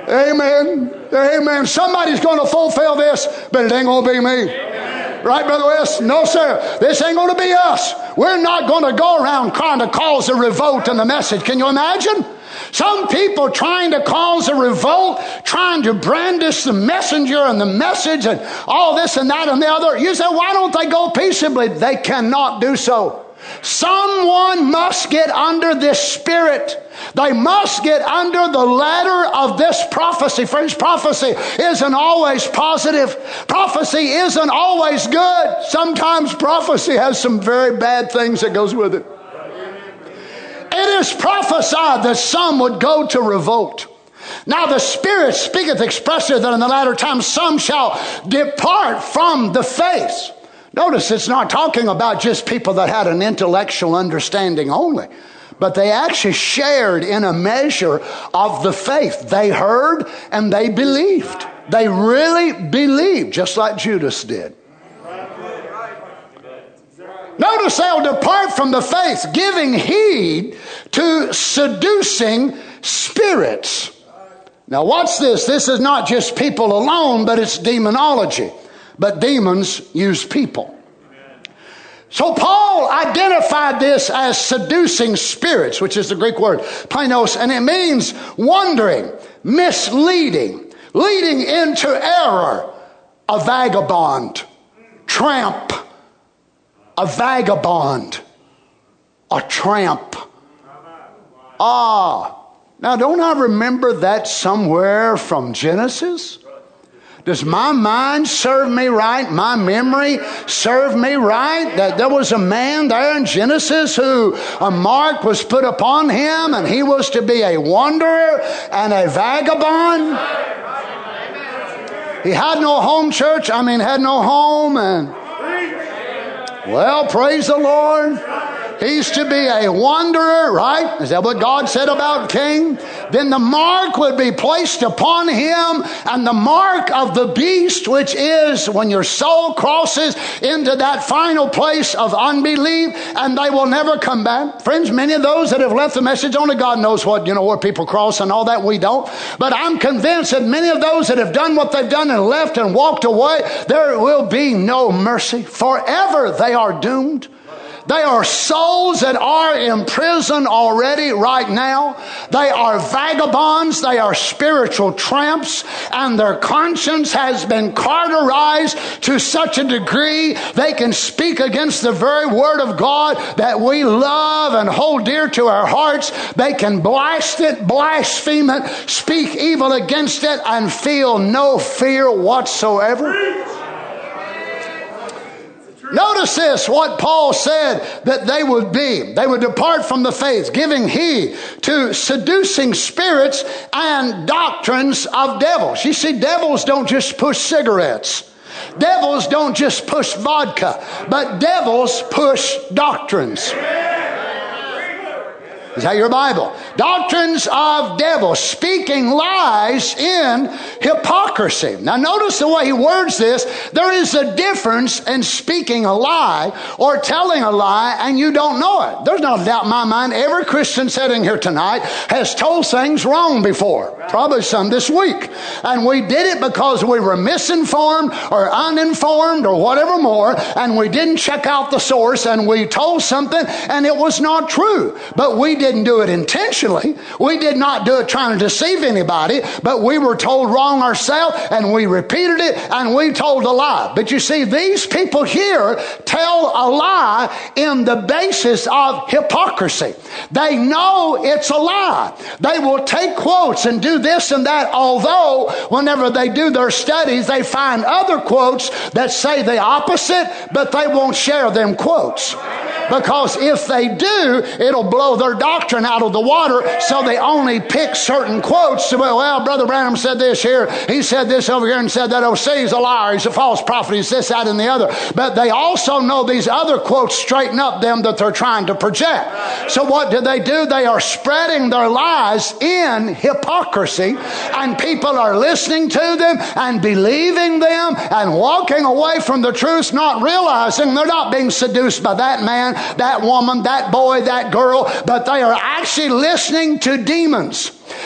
Amen. Amen. Somebody's going to fulfill this, but it ain't going to be me. Amen. Right, Brother West? No, sir. This ain't going to be us. We're not going to go around trying to cause a revolt in the message. Can you imagine? Some people trying to cause a revolt, trying to brandish the messenger and the message and all this and that and the other. You say, why don't they go peaceably? They cannot do so. Someone must get under this spirit. They must get under the ladder of this prophecy. Friends, prophecy isn't always positive. Prophecy isn't always good. Sometimes prophecy has some very bad things that goes with it. It is prophesied that some would go to revolt. Now the Spirit speaketh expressly that in the latter times some shall depart from the faith. Notice it's not talking about just people that had an intellectual understanding only, but they actually shared in a measure of the faith. They heard and they believed. They really believed, just like Judas did. Notice they'll depart from the faith, giving heed to seducing spirits. Now watch this. This is not just people alone, but it's demonology. But demons use people. So Paul identified this as seducing spirits, which is the Greek word, painos, and it means wandering, misleading, leading into error, a vagabond, tramp, a vagabond, a tramp. Ah, now don't I remember that somewhere from Genesis? Does my mind serve me right? My memory serve me right? That there was a man there in Genesis who a mark was put upon him and he was to be a wanderer and a vagabond. He had no home church. I mean, had no home. And well, praise the Lord. He's to be a wanderer, right? Is that what God said about Cain? Then the mark would be placed upon him, and the mark of the beast, which is when your soul crosses into that final place of unbelief, and they will never come back. Friends, many of those that have left the message, only God knows what, you know, where people cross and all that, we don't. But I'm convinced that many of those that have done what they've done and left and walked away, there will be no mercy. Forever they are doomed. They are souls that are in prison already right now. They are vagabonds. They are spiritual tramps. And their conscience has been cauterized to such a degree they can speak against the very word of God that we love and hold dear to our hearts. They can blast it, blaspheme it, speak evil against it, and feel no fear whatsoever. Notice this, what Paul said that they would be. They would depart from the faith, giving heed to seducing spirits and doctrines of devils. You see, devils don't just push cigarettes. Devils don't just push vodka. But devils push doctrines. Is that your Bible? Doctrines of devils, speaking lies in hypocrisy. Now notice the way he words this. There is a difference in speaking a lie or telling a lie and you don't know it. There's no doubt in my mind every Christian sitting here tonight has told things wrong before. Probably some this week. And we did it because we were misinformed or uninformed or whatever more, and we didn't check out the source and we told something and it was not true. But we didn't do it intentionally. We did not do it trying to deceive anybody, but we were told wrong ourselves and we repeated it and we told a lie. But you see, these people here tell a lie in the basis of hypocrisy. They know it's a lie. They will take quotes and do this and that, although whenever they do their studies, they find other quotes that say the opposite, but they won't share them quotes. Because if they do, it'll blow their doctrine out of the water, so they only pick certain quotes. Well, well, Brother Branham said this here, he said this over here and said that. Oh, see, he's a liar, he's a false prophet, he's this, that, and the other. But they also know these other quotes straighten up them that they're trying to project. So what do they do? They are spreading their lies in hypocrisy, and people are listening to them and believing them and walking away from the truth, not realizing they're not being seduced by that man, that woman, that boy, that girl, but they are actually listening to demons.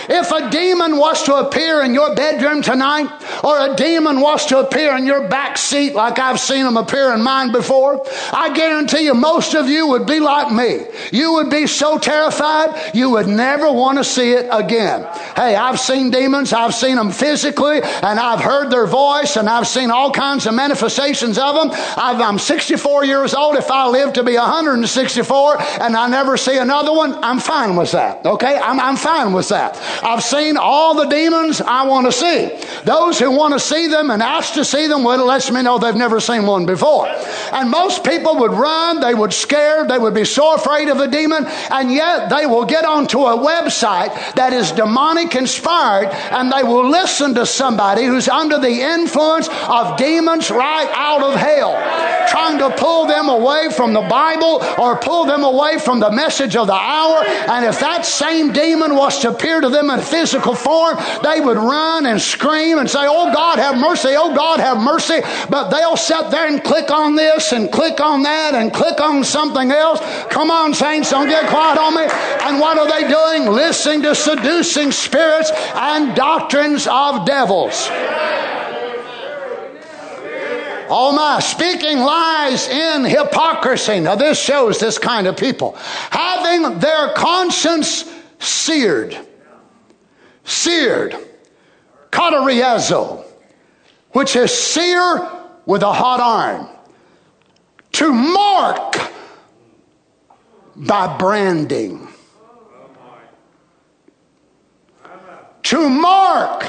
If a demon was to appear in your bedroom tonight, or a demon was to appear in your back seat like I've seen them appear in mine before, I guarantee you most of you would be like me. You would be so terrified you would never want to see it again. Hey, I've seen demons. I've seen them physically, and I've heard their voice, and I've seen all kinds of manifestations of them. I've, I'm sixty-four years old. If I live to be one hundred sixty-four and I never see another one, I'm fine with that. Okay? I'm, I'm fine with that. I've seen all the demons I want to see. Those who want to see them and ask to see them, well, it lets me know they've never seen one before. And most people would run. They would scare. They would be so afraid of a demon, and yet they will get onto a website that is demonic inspired, and they will listen to somebody who's under the influence of demons right out of hell, trying to pull them away from the Bible or pull them away from the message of the hour. And if that same demon was to appear to them in physical form, they would run and scream and say, "Oh God, have mercy, oh God, have mercy." But they'll sit there and click on this and click on that and click on something else. Come on, saints, don't get quiet on me. And what are they doing? Listening to seducing spirits and doctrines of devils. Oh my, speaking lies in hypocrisy. Now this shows this kind of people. Having their conscience seared. Seared. Kateriazo, which is sear with a hot iron. To mark by branding. To mark.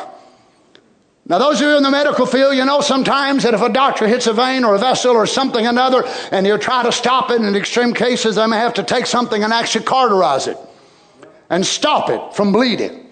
Now, those of you in the medical field, you know sometimes that if a doctor hits a vein or a vessel or something or another, and you try to stop it, in extreme cases, they may have to take something and actually cauterize it and stop it from bleeding.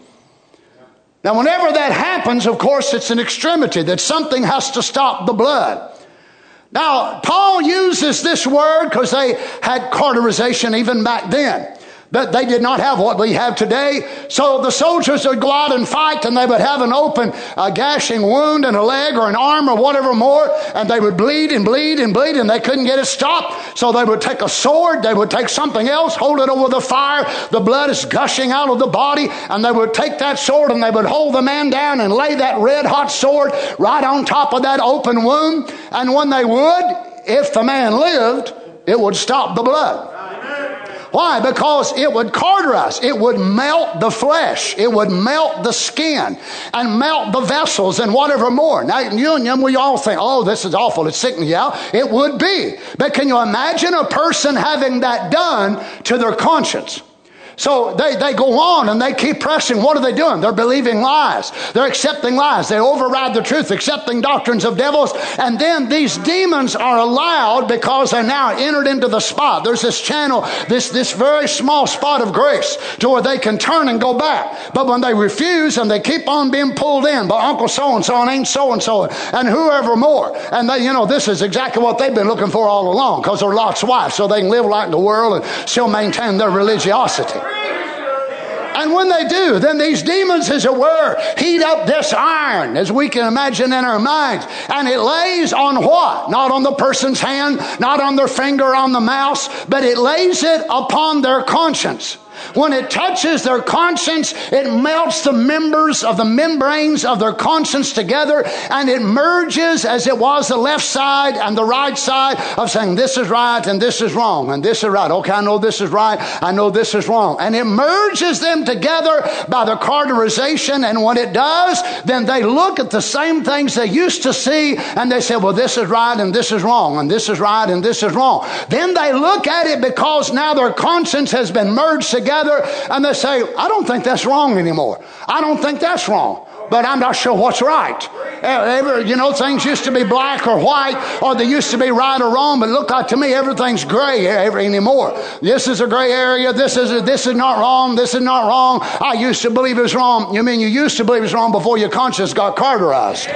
Now, whenever that happens, of course, it's an extremity that something has to stop the blood. Now, Paul uses this word because they had cauterization even back then. But they did not have what we have today. So the soldiers would go out and fight, and they would have an open uh, gashing wound in a leg or an arm or whatever more, and they would bleed and bleed and bleed, and they couldn't get it stopped. So they would take a sword, they would take something else, hold it over the fire. The blood is gushing out of the body, and they would take that sword and they would hold the man down and lay that red hot sword right on top of that open wound. And when they would, if the man lived, it would stop the blood. Why? Because it would cauterize. It would melt the flesh. It would melt the skin and melt the vessels and whatever more. Now, you and them, we all think, oh, this is awful. It's sickening. Yeah, it would be. But can you imagine a person having that done to their conscience? So they, they go on and they keep pressing. What are they doing? They're believing lies. They're accepting lies. They override the truth, accepting doctrines of devils. And then these demons are allowed, because they're now entered into the spot. There's this channel, this, this very small spot of grace to where they can turn and go back. But when they refuse and they keep on being pulled in by Uncle so-and-so and Aunt so-and-so and whoever more. And they, you know, this is exactly what they've been looking for all along, because they're Lot's wife, so they can live like the world and still maintain their religiosity. And when they do, then these demons, as it were, heat up this iron, as we can imagine in our minds. And it lays on what? Not on the person's hand, not on their finger, on the mouse, but it lays it upon their conscience. When it touches their conscience, it melts the members of the membranes of their conscience together, and it merges, as it was the left side and the right side, of saying this is right and this is wrong and this is right. Okay, I know this is right. I know this is wrong. And it merges them together by the cauterization. And when it does, then they look at the same things they used to see, and they say, well, this is right and this is wrong and this is right and this is wrong. Then they look at it because now their conscience has been merged together. And they say, I don't think that's wrong anymore. I don't think that's wrong, but I'm not sure what's right. Every, you know, things used to be black or white, or they used to be right or wrong, but look like to me everything's gray every anymore. This is a gray area. This is a, this is not wrong. This is not wrong. I used to believe it was wrong. You mean you used to believe it was wrong before your conscience got cauterized?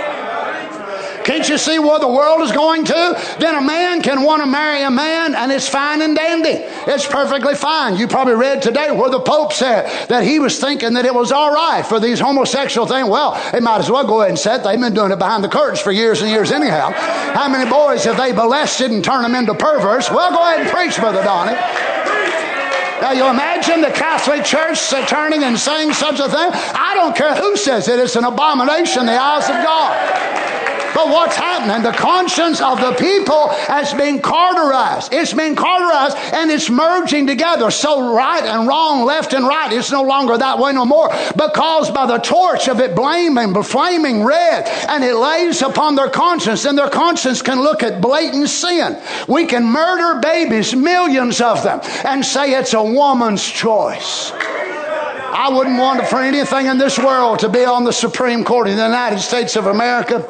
Can't you see where the world is going to? Then a man can want to marry a man, and it's fine and dandy. It's perfectly fine. You probably read today where the Pope said that he was thinking that it was all right for these homosexual things. Well, they might as well go ahead and say it. They've been doing it behind the curtains for years and years anyhow. How many boys have they molested and turned them into perverts? Well, go ahead and preach, Brother Donnie. Now you imagine the Catholic Church turning and saying such a thing? I don't care who says it. It's an abomination in the eyes of God. But what's happening? The conscience of the people has been cauterized. It's been cauterized and it's merging together. So right and wrong, left and right, it's no longer that way no more. Because by the torch of it blaming, flaming red, and it lays upon their conscience, and their conscience can look at blatant sin. We can murder babies, millions of them, and say it's a woman's choice. I wouldn't want for anything in this world to be on the Supreme Court of the United States of America.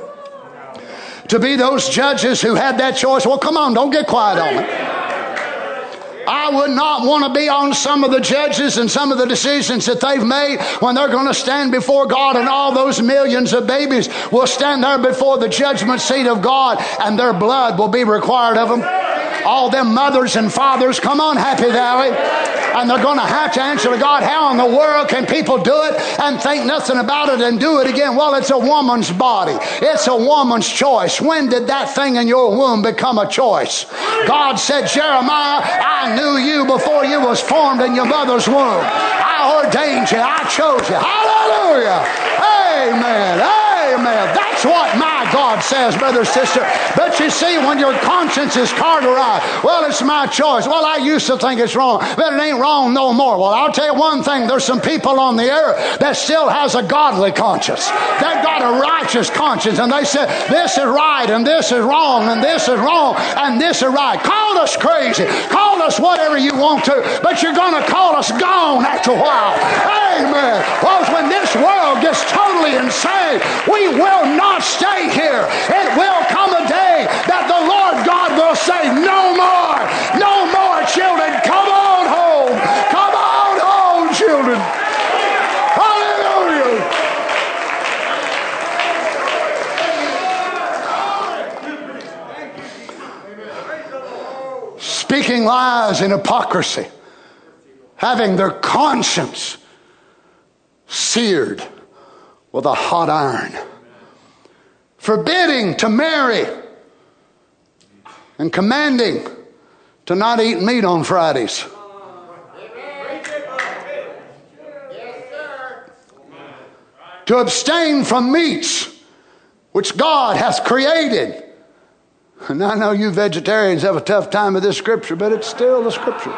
To be those judges who had that choice. Well, come on, don't get quiet on me. I would not want to be on some of the judges and some of the decisions that they've made when they're going to stand before God, and all those millions of babies will stand there before the judgment seat of God, and their blood will be required of them. All them mothers and fathers, come on, Happy Valley. And they're going to have to answer to God, how in the world can people do it and think nothing about it and do it again? Well, it's a woman's body. It's a woman's choice. When did that thing in your womb become a choice? God said, Jeremiah, I knew you before you was formed in your mother's womb. I ordained you. I chose you. Hallelujah. Amen. Amen. That's what my God says, brother, sister. But you see, when your conscience is cauterized, well, it's my choice. Well, I used to think it's wrong, but it ain't wrong no more. Well, I'll tell you one thing. There's some people on the earth that still has a godly conscience. They've got a righteous conscience, and they say, this is right, and this is wrong, and this is wrong, and this is right. Call us crazy. Call us whatever you want to, but you're going to call us gone after a while. Amen. Well, when this world gets totally insane, we will not stay here. It will come a day that the Lord God will say, no more, no more, children. Come on home. Come on home, children. Hallelujah. Speaking lies in hypocrisy, having their conscience seared with a hot iron, forbidding to marry, and commanding to not eat meat on Fridays. To abstain from meats which God hath created. And I know you vegetarians have a tough time with this scripture, but it's still the scripture.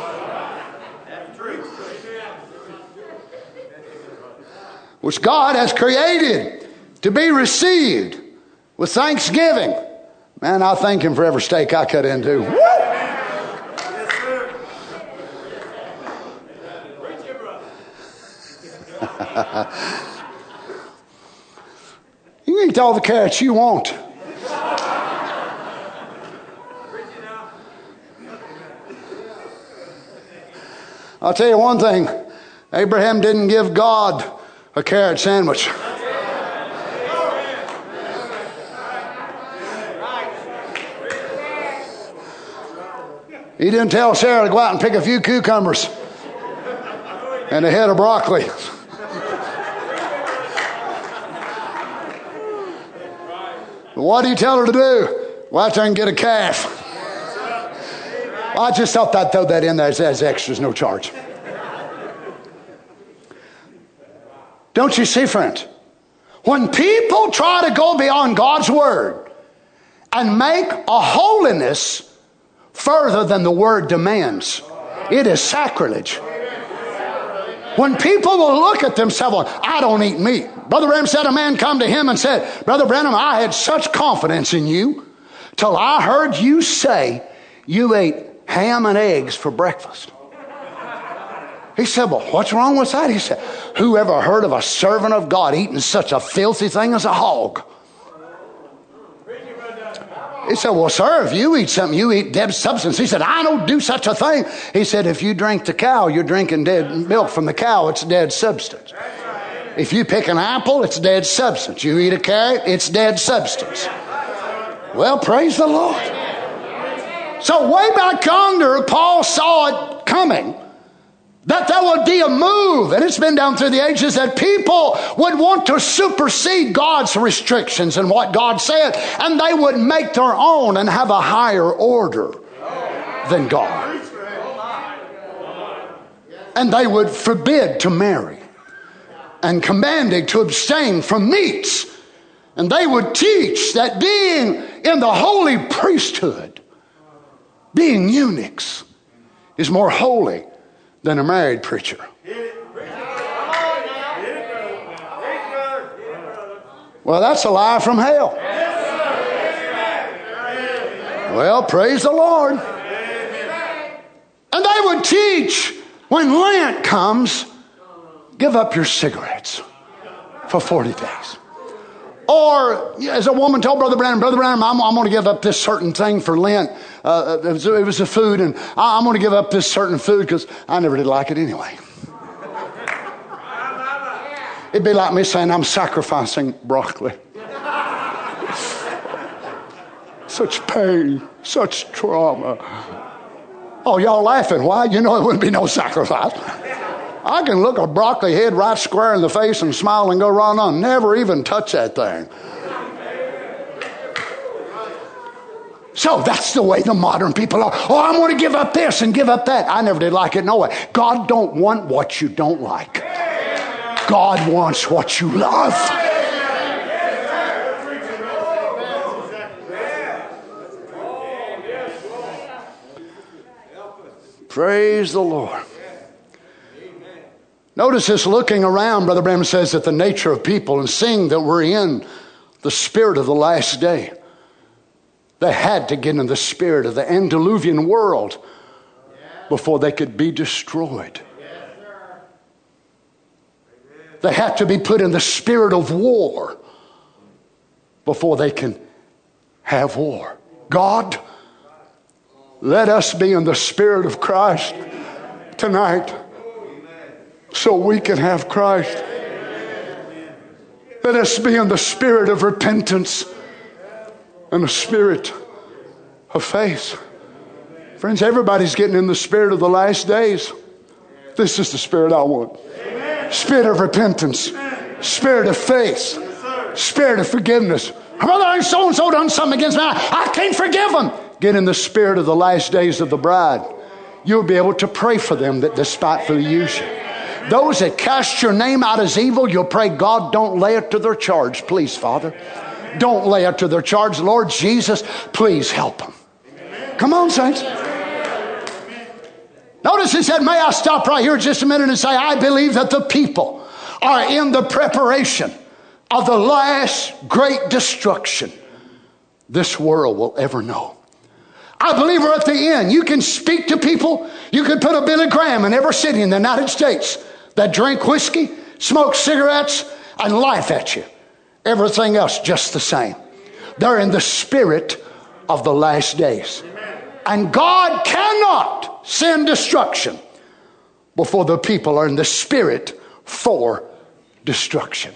Which God has created to be received with thanksgiving. Man, I thank him for every steak I cut into. Woo! You can eat all the carrots you want. I'll tell you one thing. Abraham didn't give God a carrot sandwich. He didn't tell Sarah to go out and pick a few cucumbers and a head of broccoli. But what did he tell her to do? Go out there and get a calf. Well, I just thought I'd throw that in there as extras, no charge. Don't you see, friends? When people try to go beyond God's word and make a holiness further than the word demands, it is sacrilege. When people will look at themselves, I don't eat meat. Brother Branham said a man come to him and said, Brother Branham, I had such confidence in you till I heard you say you ate ham and eggs for breakfast. He said, well, what's wrong with that? He said, who ever heard of a servant of God eating such a filthy thing as a hog? He said, well, sir, if you eat something, you eat dead substance. He said, I don't do such a thing. He said, if you drink the cow, you're drinking dead milk from the cow. It's dead substance. If you pick an apple, it's dead substance. You eat a carrot, it's dead substance. Well, praise the Lord. So way back yonder, Paul saw it coming, that there would be a move, and it's been down through the ages, that people would want to supersede God's restrictions and what God said, and they would make their own and have a higher order than God. And they would forbid to marry and commanded to abstain from meats. And they would teach that being in the holy priesthood, being eunuchs, is more holy than a married preacher. Well, that's a lie from hell. Well, praise the Lord. And they would teach, when Lent comes, give up your cigarettes for forty days. Or, as a woman told Brother Branham, Brother Branham, I'm, I'm going to give up this certain thing for Lent. Uh, it, was, it was a food, and I, I'm going to give up this certain food because I never did like it anyway. It'd be like me saying I'm sacrificing broccoli. Such pain, such trauma. Oh, y'all laughing. Why? You know it wouldn't be no sacrifice. I can look a broccoli head right square in the face and smile and go right on. Never even touch that thing. So that's the way the modern people are. Oh, I'm going to give up this and give up that. I never did like it no way. God don't want what you don't like. God wants what you love. Praise the Lord. Notice this looking around, Brother Branham says, at the nature of people and seeing that we're in the spirit of the last day. They had to get in the spirit of the antediluvian world before they could be destroyed. They had to be put in the spirit of war before they can have war. God, let us be in the spirit of Christ tonight so we can have Christ. Let us be in the spirit of repentance and the spirit of faith. Friends, everybody's getting in the spirit of the last days. This is the spirit I want. Spirit of repentance, spirit of faith, spirit of forgiveness. Brother, so-and-so done something against me. I, I can't forgive them. Get in the spirit of the last days of the bride. You'll be able to pray for them that despitefully use you. Those that cast your name out as evil, you'll pray, God, don't lay it to their charge. Please, Father. Don't lay it to their charge. Lord Jesus, please help them. Come on, saints. Notice he said, may I stop right here just a minute and say, I believe that the people are in the preparation of the last great destruction this world will ever know. I believe we're at the end. You can speak to people. You could put a Billy Graham in every city in the United States that drink whiskey, smoke cigarettes, and laugh at you. Everything else just the same. They're in the spirit of the last days. And God cannot send destruction before the people are in the spirit for destruction.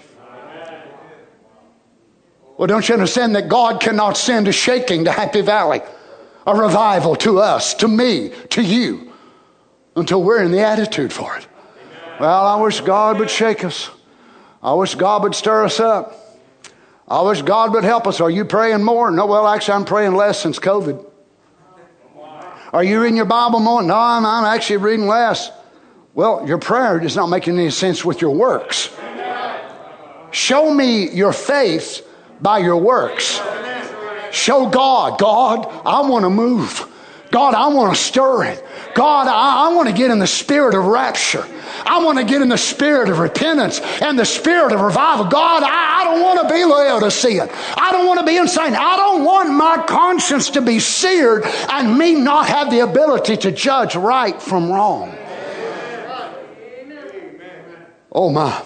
Well, don't you understand that God cannot send a shaking to Happy Valley, a revival to us, to me, to you, until we're in the attitude for it? Well, I wish God would shake us. I wish God would stir us up. I wish God would help us. Are you praying more? No, well, actually, I'm praying less since COVID. Are you reading your Bible more? No, I'm, I'm actually reading less. Well, your prayer is not making any sense with your works. Show me your faith by your works. Show God, God, I want to move. God, I want to stir it. God, I, I want to get in the spirit of rapture. I want to get in the spirit of repentance and the spirit of revival. God, I, I don't want to be Laodicean. I don't want to be insane. I don't want my conscience to be seared and me not have the ability to judge right from wrong. Oh my.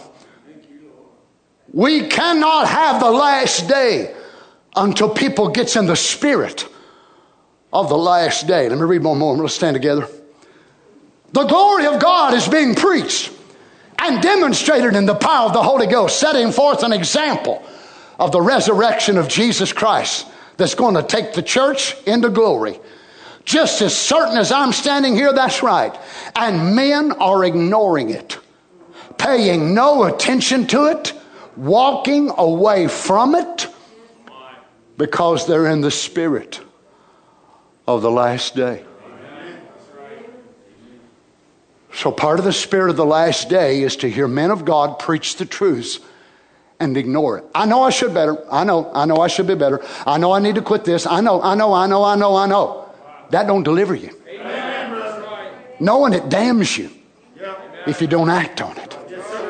We cannot have the last day until people gets in the spirit of the last day. Let me read one more. Let's stand together. The glory of God is being preached and demonstrated in the power of the Holy Ghost, setting forth an example of the resurrection of Jesus Christ that's going to take the church into glory. Just as certain as I'm standing here, that's right. And men are ignoring it, paying no attention to it, walking away from it because they're in the spirit of the last day. So part of the spirit of the last day is to hear men of God preach the truths and ignore it. I know I should better. I know. I know I should be better. I know I need to quit this. I know. I know. I know. I know. I know. That don't deliver you. Amen. Knowing it damns you if you don't act on it.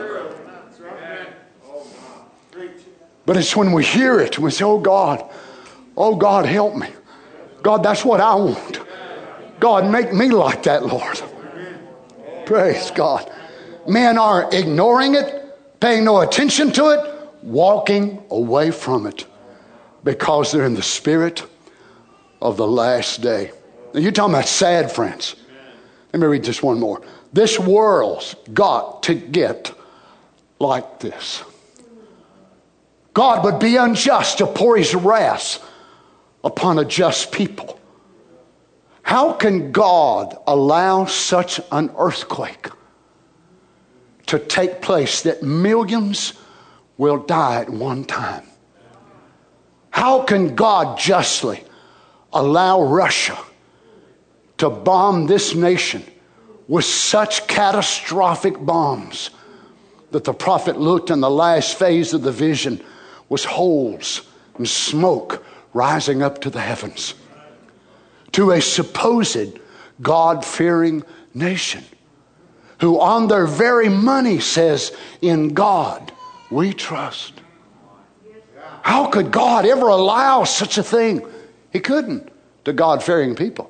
But it's when we hear it and we say, oh God, oh God, help me. God, that's what I want. God, make me like that, Lord. Praise God. Men are ignoring it, paying no attention to it, walking away from it because they're in the spirit of the last day. Now you're talking about sad, friends. Let me read just one more. This world's got to get like this. God would be unjust to pour his wrath upon a just people. How can God allow such an earthquake to take place that millions will die at one time? How can God justly allow Russia to bomb this nation with such catastrophic bombs that the prophet looked in the last phase of the vision was holes and smoke rising up to the heavens, to a supposed God-fearing nation who on their very money says, in God we trust. How could God ever allow such a thing? He couldn't to God-fearing people.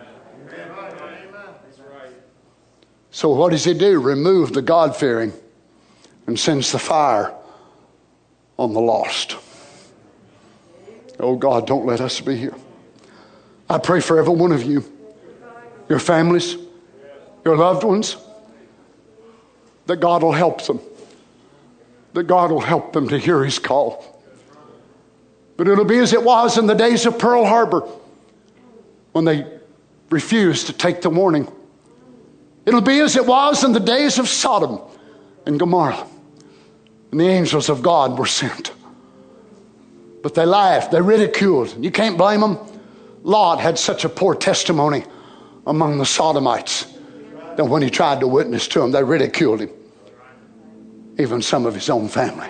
So what does he do? Remove the God-fearing and sends the fire on the lost. Oh God, don't let us be here. I pray for every one of you, your families, your loved ones, that God will help them. That God will help them to hear his call. But it'll be as it was in the days of Pearl Harbor when they refused to take the warning. It'll be as it was in the days of Sodom and Gomorrah. And the angels of God were sent. But they laughed, they ridiculed. You can't blame them. Lot had such a poor testimony among the Sodomites that when he tried to witness to them, they ridiculed him. Even some of his own family.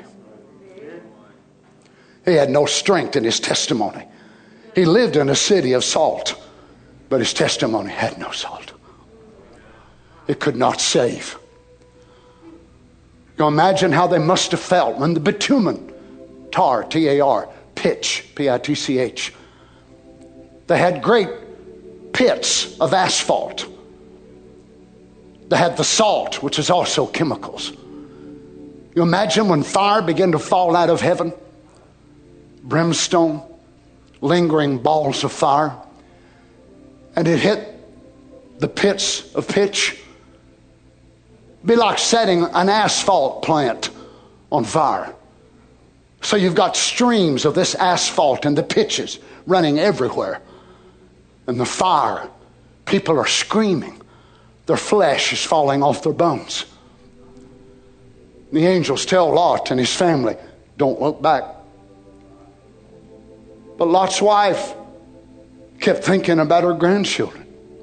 He had no strength in his testimony. He lived in a city of salt, but his testimony had no salt. It could not save. You imagine how they must have felt when the bitumen, tar, T A R, pitch, P I T C H. They had great pits of asphalt. They had the salt, which is also chemicals. You imagine when fire began to fall out of heaven, brimstone, lingering balls of fire, and it hit the pits of pitch. It'd be like setting an asphalt plant on fire. So you've got streams of this asphalt and the pitches running everywhere. And the fire, people are screaming. Their flesh is falling off their bones. The angels tell Lot and his family, don't look back. But Lot's wife kept thinking about her grandchildren.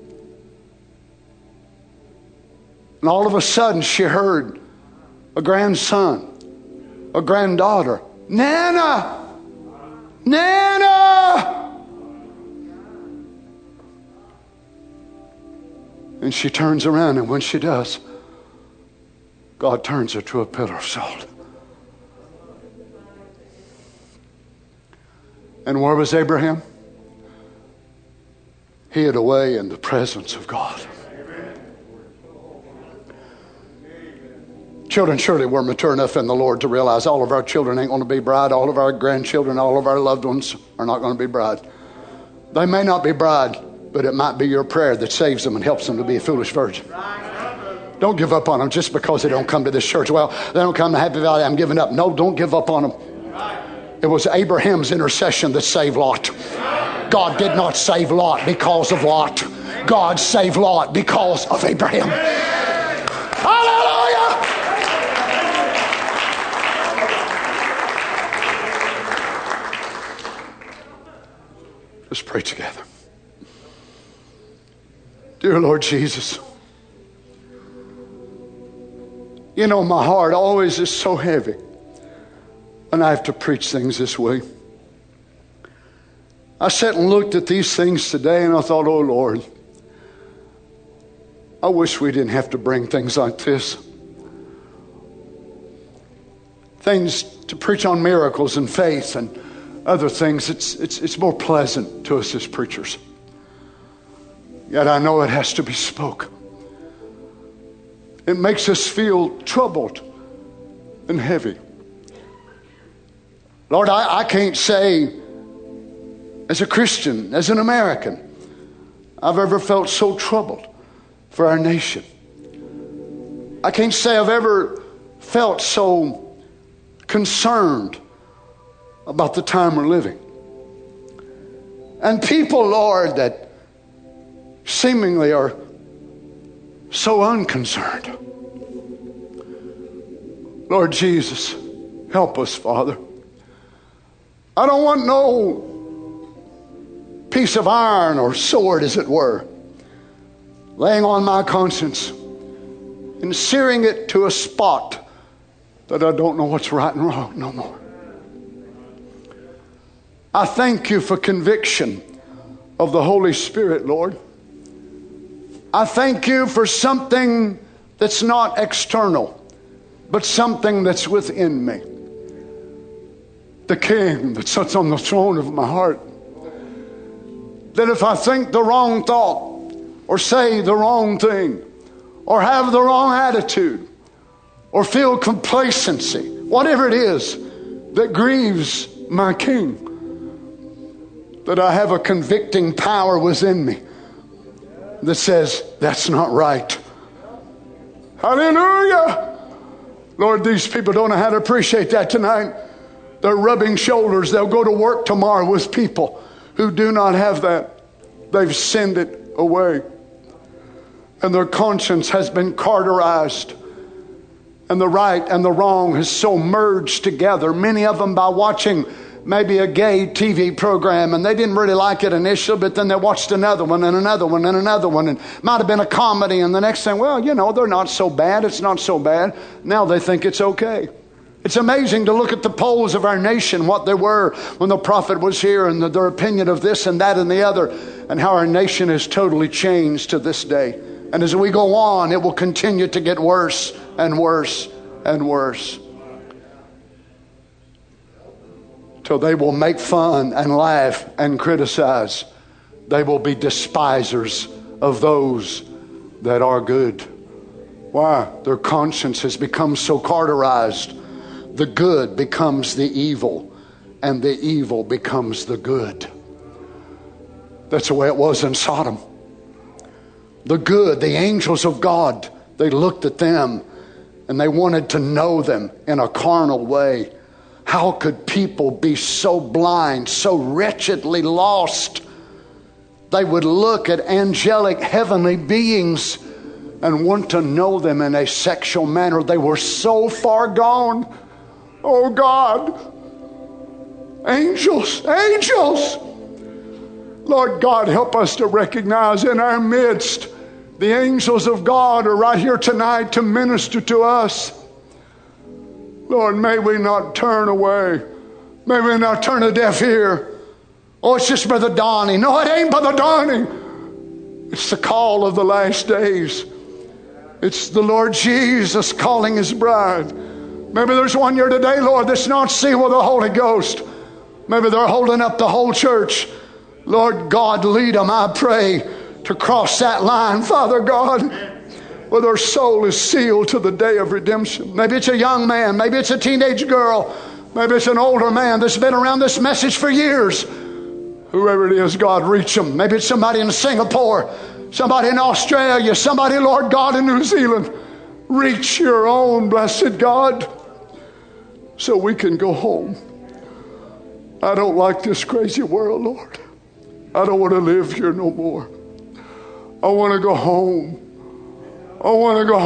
And all of a sudden she heard a grandson, a granddaughter, Nana! Nana! And she turns around, and when she does, God turns her to a pillar of salt. And where was Abraham? Hid away in the presence of God. Children, surely we're mature enough in the Lord to realize all of our children ain't going to be bride. All of our grandchildren, all of our loved ones are not going to be bride. They may not be bride, but it might be your prayer that saves them and helps them to be a foolish virgin. Don't give up on them just because they don't come to this church. Well, they don't come to Happy Valley, I'm giving up. No, don't give up on them. It was Abraham's intercession that saved Lot. God did not save Lot because of Lot. God saved Lot because of Abraham. Hallelujah! Let's pray together. Dear Lord Jesus, You know, my heart always is so heavy. And I have to preach things this way. I sat and looked at these things today and I thought, oh Lord, I wish we didn't have to bring things like this. Things to preach on miracles and faith and other things. It's, it's, it's more pleasant to us as preachers. Yet I know it has to be spoken. It makes us feel troubled and heavy. Lord, I, I can't say as a Christian, as an American, I've ever felt so troubled for our nation. I can't say I've ever felt so concerned about the time we're living. And people, Lord, that seemingly are so unconcerned. Lord Jesus, help us, Father. I don't want no piece of iron or sword, as it were, laying on my conscience and searing it to a spot that I don't know what's right and wrong no more. I thank you for conviction of the Holy Spirit, Lord. I thank you for something that's not external, but something that's within me. The King that sits on the throne of my heart. That if I think the wrong thought, or say the wrong thing, or have the wrong attitude, or feel complacency, whatever it is that grieves my King, that I have a convicting power within me that says, that's not right. Hallelujah! Lord, these people don't know how to appreciate that tonight. They're rubbing shoulders. They'll go to work tomorrow with people who do not have that. They've sinned it away. And their conscience has been cauterized. And the right and the wrong has so merged together. Many of them by watching maybe a gay T V program, and they didn't really like it initially, but then they watched another one and another one and another one, and might have been a comedy, and the next thing, well, you know, they're not so bad. It's not so bad. Now they think it's okay. It's amazing to look at the polls of our nation, what they were when the prophet was here, and the, their opinion of this and that and the other, and how our nation has totally changed to this day. And as we go on, it will continue to get worse and worse and worse. Till they will make fun and laugh and criticize. They will be despisers of those that are good. Why? Their conscience has become so cauterized. The good becomes the evil, and the evil becomes the good. That's the way it was in Sodom. The good, the angels of God, they looked at them and they wanted to know them in a carnal way. How could people be so blind, so wretchedly lost? They would look at angelic heavenly beings and want to know them in a sexual manner. They were so far gone. Oh God, angels, angels. Lord God, help us to recognize in our midst the angels of God are right here tonight to minister to us. Lord, may we not turn away. May we not turn a deaf ear. Oh, it's just Brother Donnie. No, it ain't Brother Donnie. It's the call of the last days. It's the Lord Jesus calling his bride. Maybe there's one here today, Lord, that's not sealed with the Holy Ghost. Maybe they're holding up the whole church. Lord God, lead them, I pray, to cross that line, Father God, where their soul is sealed to the day of redemption. Maybe it's a young man. Maybe it's a teenage girl. Maybe it's an older man that's been around this message for years. Whoever it is, God, reach them. Maybe it's somebody in Singapore, somebody in Australia, somebody, Lord God, in New Zealand. Reach your own, blessed God, so we can go home. I don't like this crazy world, Lord. I don't want to live here no more. I want to go home. I want to go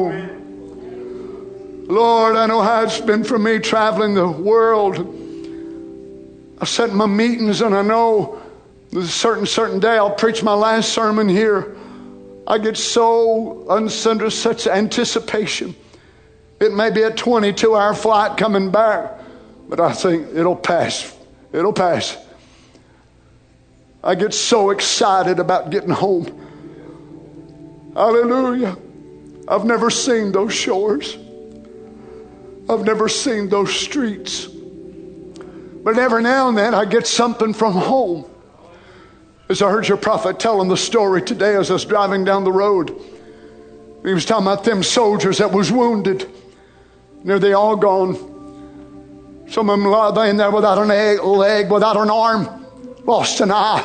home. Lord, I know how it's been for me traveling the world. I set my meetings, and I know there's a certain, certain day I'll preach my last sermon here. I get so under such anticipation. It may be a twenty-two hour flight coming back, but I think it'll pass. It'll pass. I get so excited about getting home. Hallelujah. I've never seen those shores. I've never seen those streets. But every now and then I get something from home. As I heard your prophet telling the story today as I was driving down the road. He was talking about them soldiers that was wounded. They're they all gone. Some of them laying there without an leg, without an arm, lost an eye.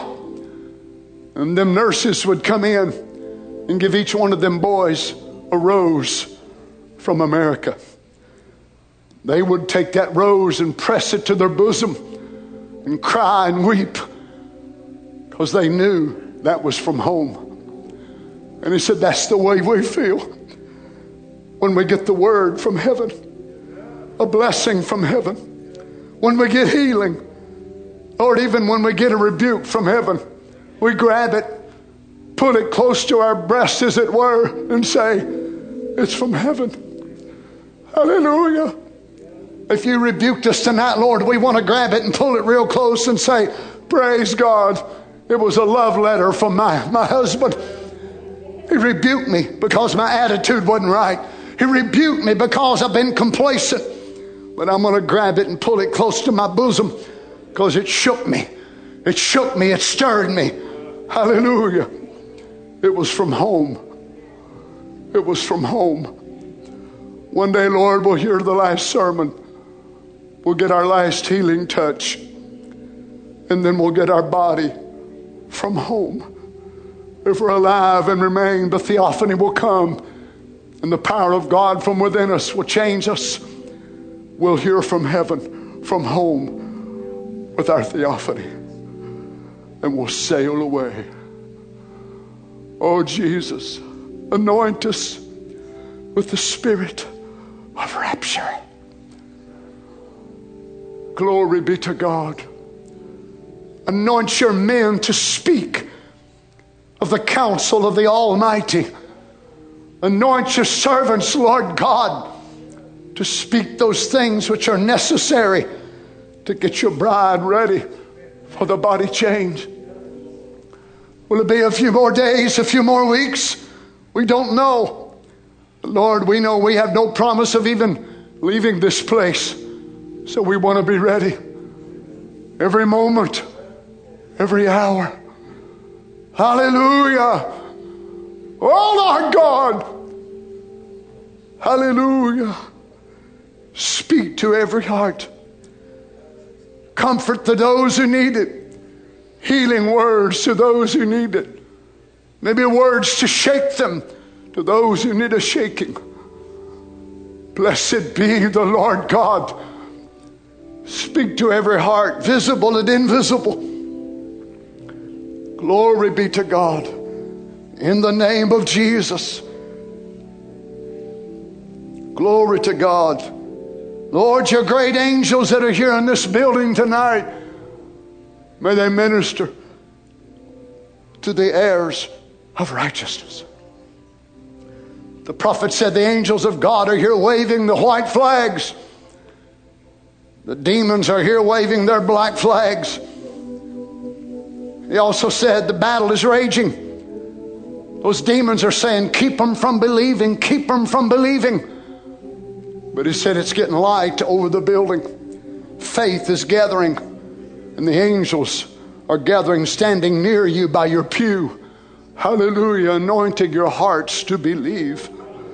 And them nurses would come in and give each one of them boys a rose from America. They would take that rose and press it to their bosom and cry and weep because they knew that was from home. And he said, that's the way we feel when we get the word from heaven, a blessing from heaven, when we get healing, or even when we get a rebuke from heaven. We grab it, put it close to our breast, as it were, and say, it's from heaven. Hallelujah. If you rebuked us tonight, Lord, we want to grab it and pull it real close and say, praise God. It was a love letter from my, my husband. He rebuked me because my attitude wasn't right. He rebuked me because I've been complacent. But I'm going to grab it and pull it close to my bosom because it shook me. It shook me. It stirred me. Hallelujah. It was from home. It was from home. One day, Lord, we'll hear the last sermon. We'll get our last healing touch. And then we'll get our body from home. If we're alive and remain, the theophany will come. And the power of God from within us will change us. We'll hear from heaven, from home, with our theophany. And we'll sail away. Oh, Jesus, anoint us with the spirit of rapture. Glory be to God. Anoint your men to speak of the counsel of the Almighty. Anoint your servants, Lord God, to speak those things which are necessary to get your bride ready for the body change. Will it be a few more days, a few more weeks? We don't know. Lord, we know we have no promise of even leaving this place. So we want to be ready every moment, every hour. Hallelujah. Oh, Lord God. Hallelujah. Speak to every heart. Comfort to those who need it. Healing words to those who need it. Maybe words to shake them to those who need a shaking. Blessed be the Lord God. Speak to every heart, visible and invisible. Glory be to God. In the name of Jesus. Glory to God. Lord, your great angels that are here in this building tonight, may they minister to the heirs of righteousness. The prophet said the angels of God are here waving the white flags. The demons are here waving their black flags. He also said the battle is raging. Those demons are saying, keep them from believing, keep them from believing. But he said it's getting light over the building. Faith is gathering, and the angels are gathering, standing near you by your pew. Hallelujah, anointing your hearts to believe.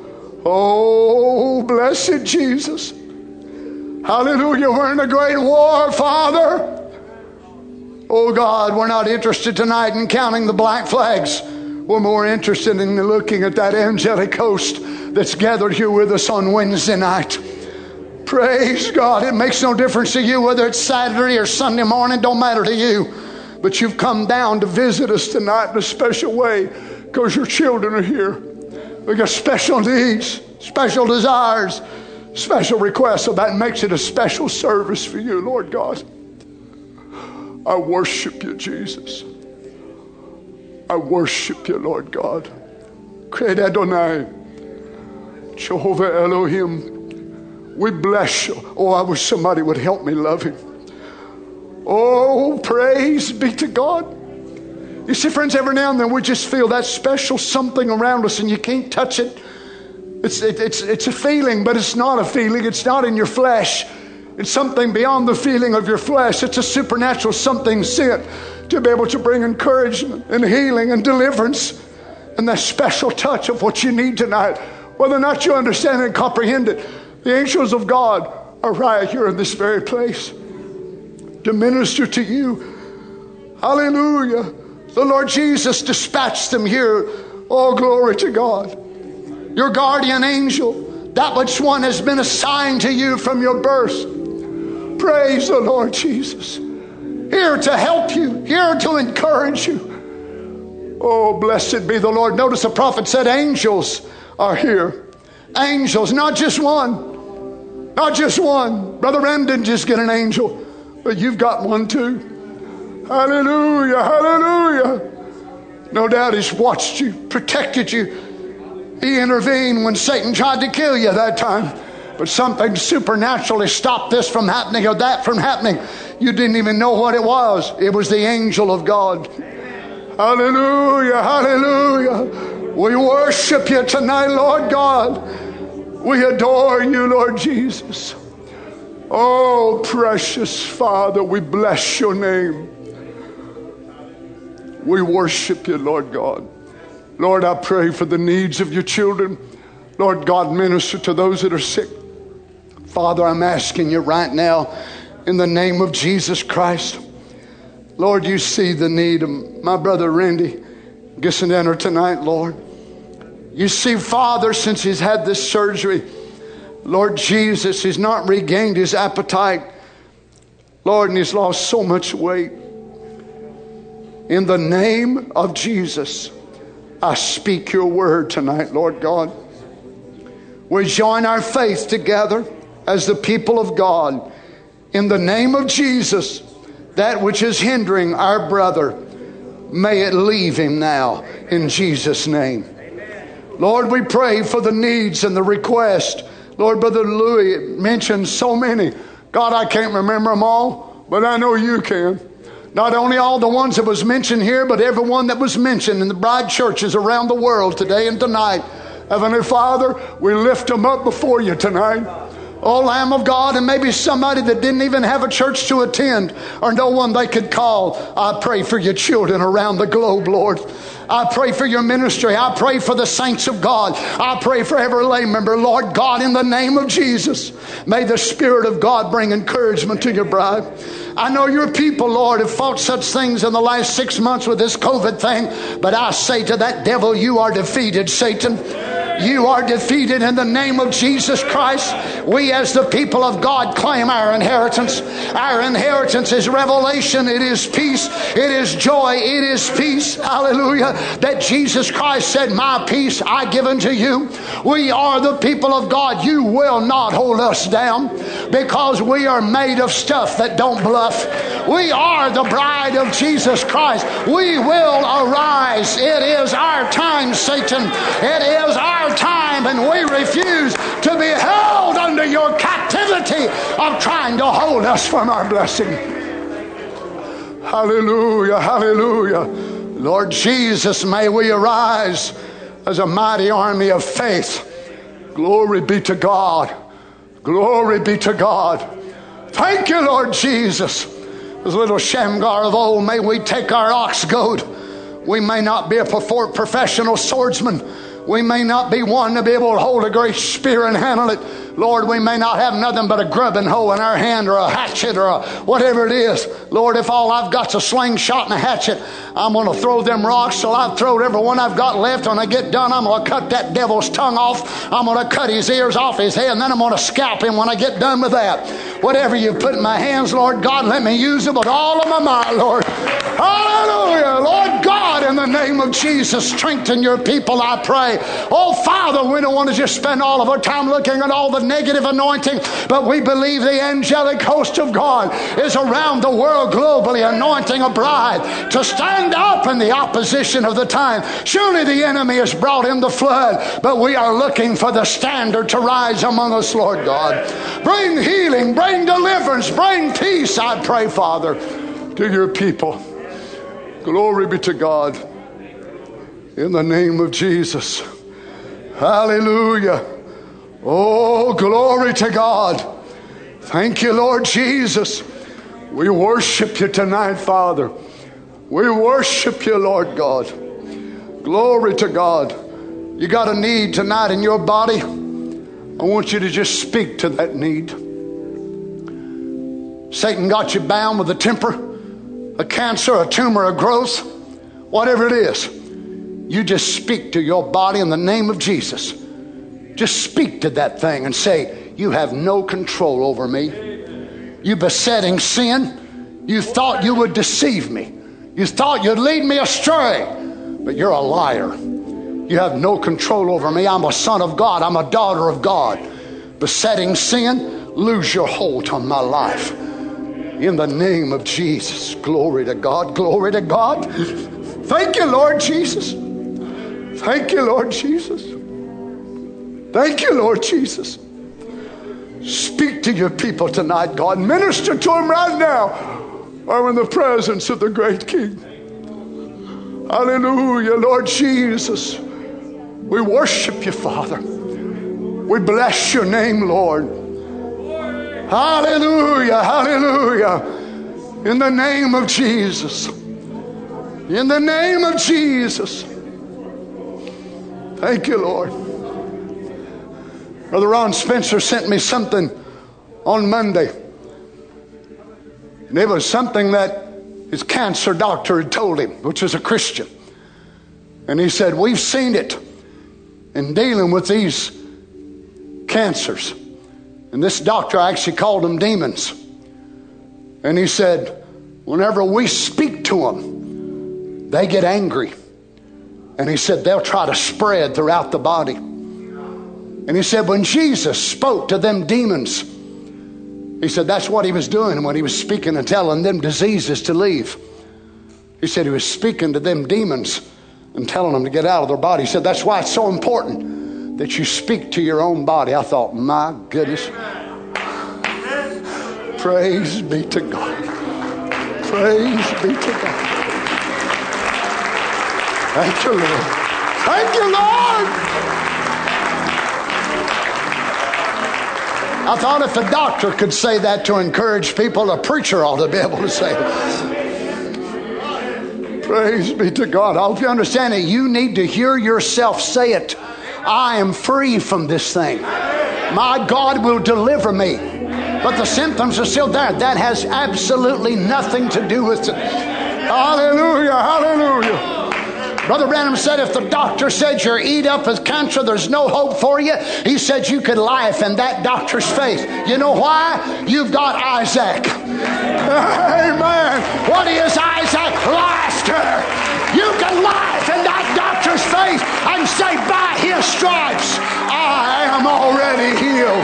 Oh, blessed Jesus. Hallelujah, we're in a great war, Father. Oh God, we're not interested tonight in counting the black flags. We're more interested in looking at that angelic host that's gathered here with us on Wednesday night. Praise God. It makes no difference to you whether it's Saturday or Sunday morning. Don't matter to you. But you've come down to visit us tonight in a special way because your children are here. We got special needs, special desires, special requests. So that makes it a special service for you, Lord God. I worship you, Jesus. I worship you, Lord God. Create Adonai, Jehovah Elohim. We bless you. Oh, I wish somebody would help me love him. Oh, praise be to God. You see, friends, every now and then we just feel that special something around us and you can't touch it. It's, it, it's, it's a feeling, but it's not a feeling. It's not in your flesh. It's something beyond the feeling of your flesh. It's a supernatural something sent to be able to bring encouragement and healing and deliverance and that special touch of what you need tonight. Whether or not you understand and comprehend it, the angels of God are right here in this very place to minister to you. Hallelujah. The Lord Jesus dispatched them here. Oh, glory to God. Your guardian angel, that which one has been assigned to you from your birth. Praise the Lord Jesus. Here to help you, here to encourage you. Oh, blessed be the Lord. Notice the prophet said angels are here. Angels, not just one. Not just one. Brother Rand didn't just get an angel, but you've got one too. Hallelujah, hallelujah. No doubt he's watched you, protected you. He intervened when Satan tried to kill you that time. But something supernaturally stopped this from happening or that from happening. You didn't even know what it was. It was the angel of God. Hallelujah, hallelujah. We worship you tonight, Lord God. We adore you, Lord Jesus. Oh, precious Father, we bless your name. We worship you, Lord God. Lord, I pray for the needs of your children. Lord God, minister to those that are sick. Father, I'm asking you right now in the name of Jesus Christ. Lord, you see the need of my brother Randy Gissendenner tonight, Lord. You see, Father, since he's had this surgery, Lord Jesus, he's not regained his appetite. Lord, and he's lost so much weight. In the name of Jesus, I speak your word tonight, Lord God. We join our faith together as the people of God. In the name of Jesus, that which is hindering our brother, may it leave him now in Jesus' name. Lord, we pray for the needs and the request. Lord, Brother Louis mentioned so many. God, I can't remember them all, but I know you can. Not only all the ones that was mentioned here, but every one that was mentioned in the bride churches around the world today and tonight. Heavenly Father, we lift them up before you tonight. Oh, Lamb of God, and maybe somebody that didn't even have a church to attend or no one they could call. I pray for your children around the globe, Lord. I pray for your ministry. I pray for the saints of God. I pray for every lay member. Lord God, in the name of Jesus, may the Spirit of God bring encouragement to your bride. I know your people, Lord, have fought such things in the last six months with this COVID thing, but I say to that devil, you are defeated, Satan. You are defeated in the name of Jesus Christ. We as the people of God claim our inheritance. Our inheritance is revelation. It is peace. It is joy. It is peace. Hallelujah. That Jesus Christ said, my peace I give unto you. We are the people of God. You will not hold us down because we are made of stuff that don't bluff. We are the bride of Jesus Christ. We will arise. It is our time, Satan. It is our time, and we refuse to be held under your captivity of trying to hold us from our blessing. Hallelujah, hallelujah. Lord Jesus, may we arise as a mighty army of faith. Glory be to God. Glory be to God. Thank you, Lord Jesus. As little Shamgar of old, may we take our ox goad. We may not be a professional swordsman. We may not be one to be able to hold a great spear and handle it. Lord, we may not have nothing but a grubbing hoe in our hand or a hatchet or a whatever it is. Lord, if all I've got's a slingshot and a hatchet, I'm going to throw them rocks till I've thrown every one I've got left. When I get done, I'm going to cut that devil's tongue off. I'm going to cut his ears off his head, and then I'm going to scalp him when I get done with that. Whatever you put in my hands, Lord God, let me use it with all of my might, Lord. Hallelujah. Lord God, God, in the name of Jesus, strengthen your people, I pray. Oh, Father, we don't want to just spend all of our time looking at all the negative anointing, but we believe the angelic host of God is around the world globally, anointing a bride to stand up in the opposition of the time. Surely the enemy has brought in the flood, but we are looking for the standard to rise among us, Lord God. Bring healing, bring deliverance, bring peace, I pray, Father, to your people. Glory be to God. In the name of Jesus. Hallelujah. Oh, glory to God. Thank you, Lord Jesus. We worship you tonight, Father. We worship you, Lord God. Glory to God. You got a need tonight in your body. I want you to just speak to that need. Satan got you bound with a temper, a cancer, a tumor, a growth, whatever it is. You just speak to your body in the name of Jesus. Just speak to that thing and say, you have no control over me. You besetting sin. You thought you would deceive me. You thought you'd lead me astray. But you're a liar. You have no control over me. I'm a son of God. I'm a daughter of God. Besetting sin, lose your hold on my life. In the name of Jesus. Glory to God. Glory to God. Thank you, Lord Jesus. Thank you, Lord Jesus. Thank you, Lord Jesus. Speak to your people tonight, God. Minister to them right now. I'm in the presence of the great King. Hallelujah, Lord Jesus. We worship you, Father. We bless your name, Lord. Hallelujah, hallelujah. In the name of Jesus. In the name of Jesus. Thank you, Lord. Brother Ron Spencer sent me something on Monday. And it was something that his cancer doctor had told him, which was a Christian. And he said, we've seen it in dealing with these cancers. And this doctor actually called them demons. And he said, whenever we speak to them, they get angry. And he said, they'll try to spread throughout the body. And he said, when Jesus spoke to them demons, he said that's what he was doing when he was speaking and telling them diseases to leave. He said he was speaking to them demons and telling them to get out of their body. He said that's why it's so important that you speak to your own body. I thought, my goodness. Praise be to God. Praise be to God. Thank you, Lord. Thank you, Lord. I thought if a doctor could say that to encourage people, a preacher ought to be able to say it. Praise be to God. I hope you understand it. You need to hear yourself say it. I am free from this thing. My God will deliver me. But the symptoms are still there. That has absolutely nothing to do with it. Hallelujah, hallelujah. Brother Branham said if the doctor said you're eat up with cancer, there's no hope for you, he said you could laugh in that doctor's face. You know why? You've got Isaac. Amen. What is Isaac? Laughter. You can laugh in that doctor's face and say, by his stripes, I am already healed.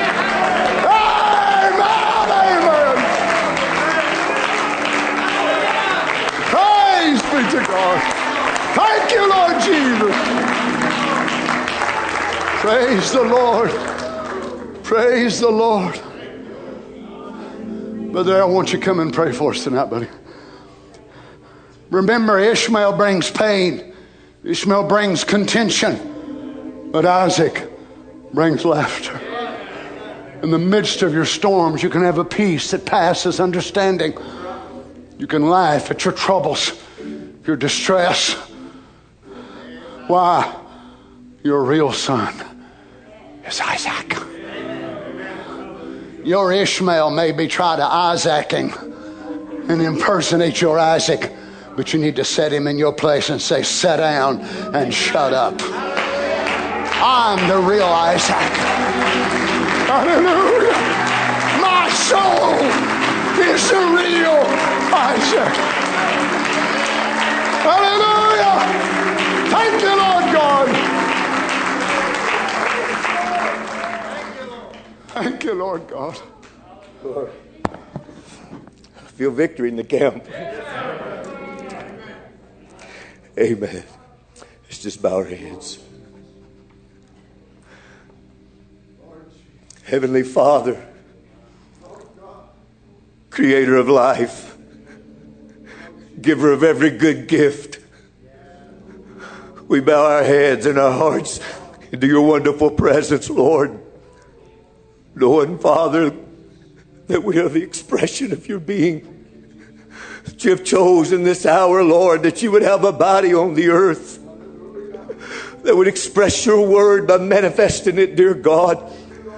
Amen, amen. Praise be to God. Thank you, Lord Jesus. Praise the Lord. Praise the Lord. Brother, I want you to come and pray for us tonight, buddy. Remember, Ishmael brings pain. Ishmael brings contention. But Isaac brings laughter. In the midst of your storms, you can have a peace that passes understanding. You can laugh at your troubles, your distress. Why? Your real son is Isaac. Your Ishmael may be trying to Isaacing and impersonate your Isaac, but you need to set him in your place and say, sit down and shut up. I'm the real Isaac. Hallelujah. My soul is the real Isaac. Hallelujah. Thank you, Lord God. Thank you, Lord God. Lord, I feel victory in the camp. Amen. Let's just bow our heads. Heavenly Father, Creator of life, Giver of every good gift, we bow our heads and our hearts into your wonderful presence, Lord. Knowing, Father, that we are the expression of your being. That you have chosen this hour, Lord, that you would have a body on the earth that would express your word by manifesting it, dear God.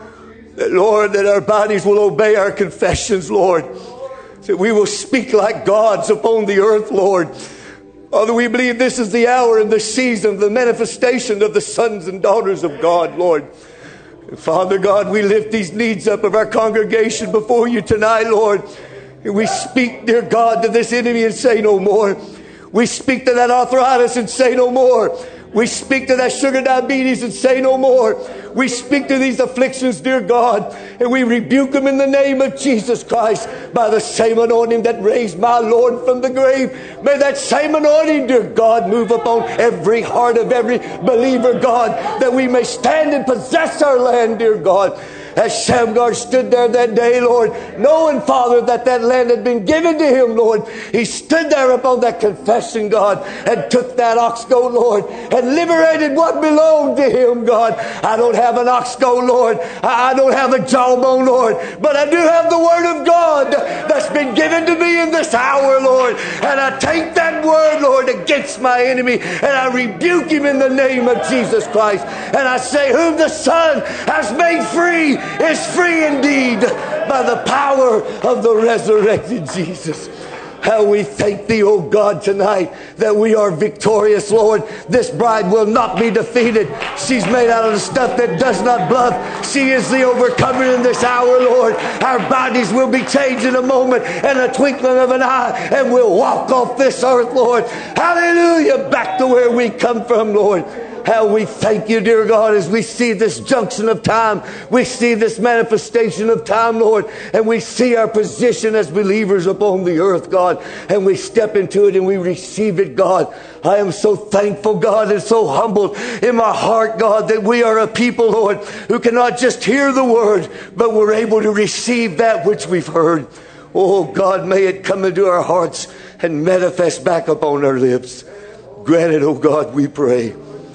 That, Lord, that our bodies will obey our confessions, Lord. That we will speak like gods upon the earth, Lord. Father, we believe this is the hour and the season of the manifestation of the sons and daughters of God, Lord. And Father God, we lift these needs up of our congregation before you tonight, Lord. And we speak, dear God, to this enemy and say no more. We speak to that arthritis and say no more. We speak to that sugar diabetes and say no more. We speak to these afflictions, dear God, and we rebuke them in the name of Jesus Christ by the same anointing that raised my Lord from the grave. May that same anointing, dear God, move upon every heart of every believer, God, that we may stand and possess our land, dear God. As Shamgar stood there that day, Lord, knowing, Father, that that land had been given to him, Lord, he stood there upon that confession, God, and took that ox goat, Lord, and liberated what belonged to him, God. I don't have an ox goat, Lord. I don't have a jawbone, Lord, but I do have the word of God that's been given to me in this hour, Lord. And I take that word, Lord, against my enemy, and I rebuke him in the name of Jesus Christ. And I say, whom the Son has made free is free indeed by the power of the resurrected Jesus. How we thank thee, O God, tonight that we are victorious, Lord. This bride will not be defeated. She's made out of the stuff that does not bluff. She is the overcomer in this hour, Lord. Our bodies will be changed in a moment and a twinkling of an eye, and we'll walk off this earth, Lord. Hallelujah, back to where we come from, Lord. How we thank you, dear God, as we see this junction of time. We see this manifestation of time, Lord. And we see our position as believers upon the earth, God. And we step into it and we receive it, God. I am so thankful, God, and so humbled in my heart, God, that we are a people, Lord, who cannot just hear the word, but we're able to receive that which we've heard. Oh, God, may it come into our hearts and manifest back upon our lips. Grant it, oh God, we pray.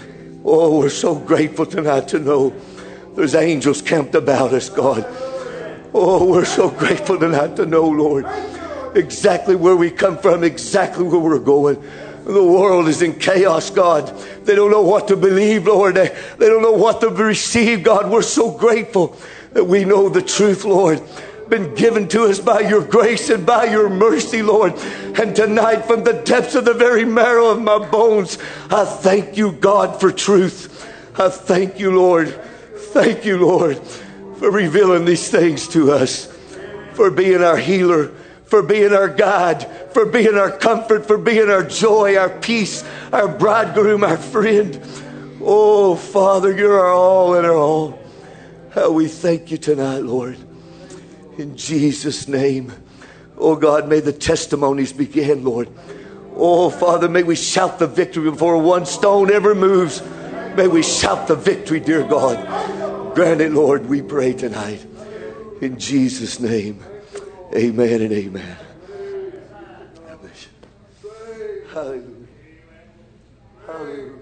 Oh, we're so grateful tonight to know there's angels camped about us, God. Oh, we're so grateful tonight to know, Lord, exactly where we come from, exactly where we're going. The world is in chaos, God. They don't know what to believe, Lord. They, they don't know what to receive, God. We're so grateful that we know the truth, Lord, been given to us by your grace and by your mercy, Lord. And tonight, from the depths of the very marrow of my bones, I thank you, God, for truth. I thank you, Lord. Thank you, Lord, for revealing these things to us, for being our healer, for being our guide, for being our comfort, for being our joy, our peace, our bridegroom, our friend. Oh, Father, you're our all and our all. How we thank you tonight, Lord. In Jesus' name. Oh God, may the testimonies begin, Lord. Oh Father, may we shout the victory before one stone ever moves. May we shout the victory, dear God. Grant it, Lord, we pray tonight. In Jesus' name. Amen and amen. Hallelujah. Hallelujah.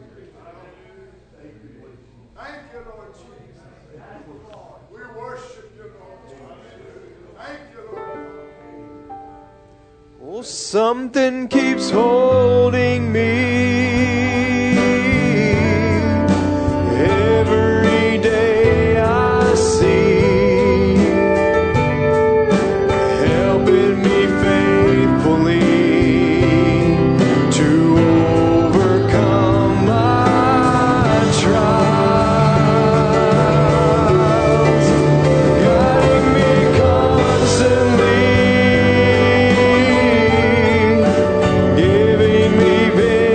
Thank you, Lord Jesus. We worship you, Lord. Thank you, Lord. Oh, something keeps holding me every day I see, helping me faithfully to overcome my trials, guiding me constantly, giving me victory.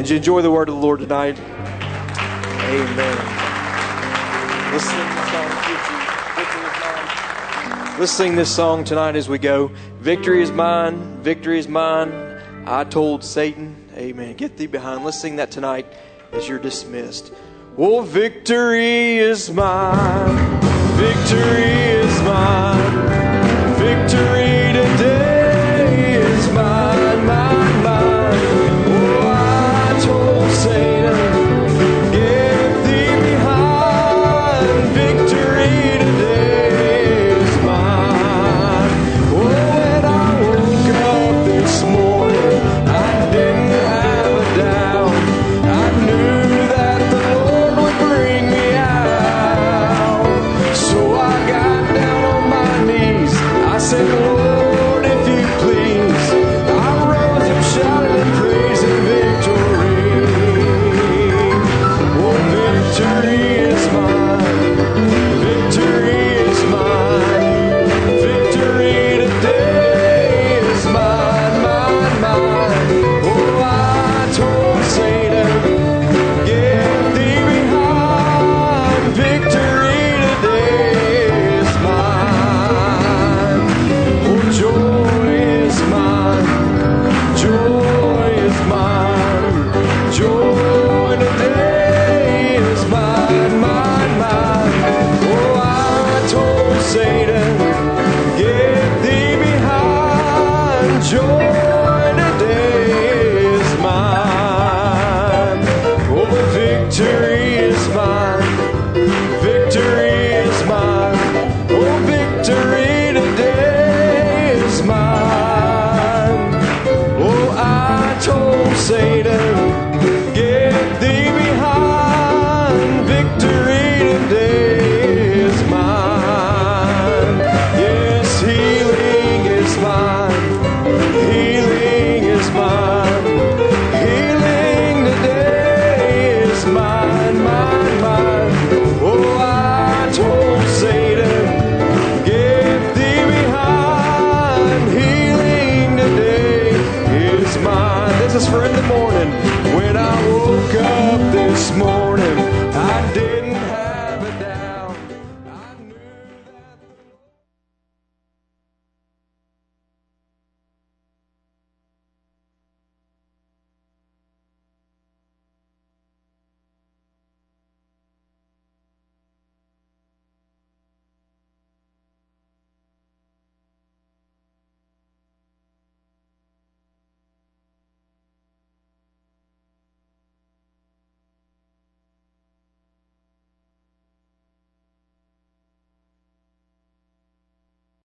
Amen. Did you enjoy the word of the Lord tonight? Amen. Let's sing this song. Victory is mine. Let's sing this song tonight as we go. Victory is mine. Victory is mine. I told Satan. Amen. Get thee behind. Let's sing that tonight as you're dismissed. Oh, victory is mine. Victory is mine. Victory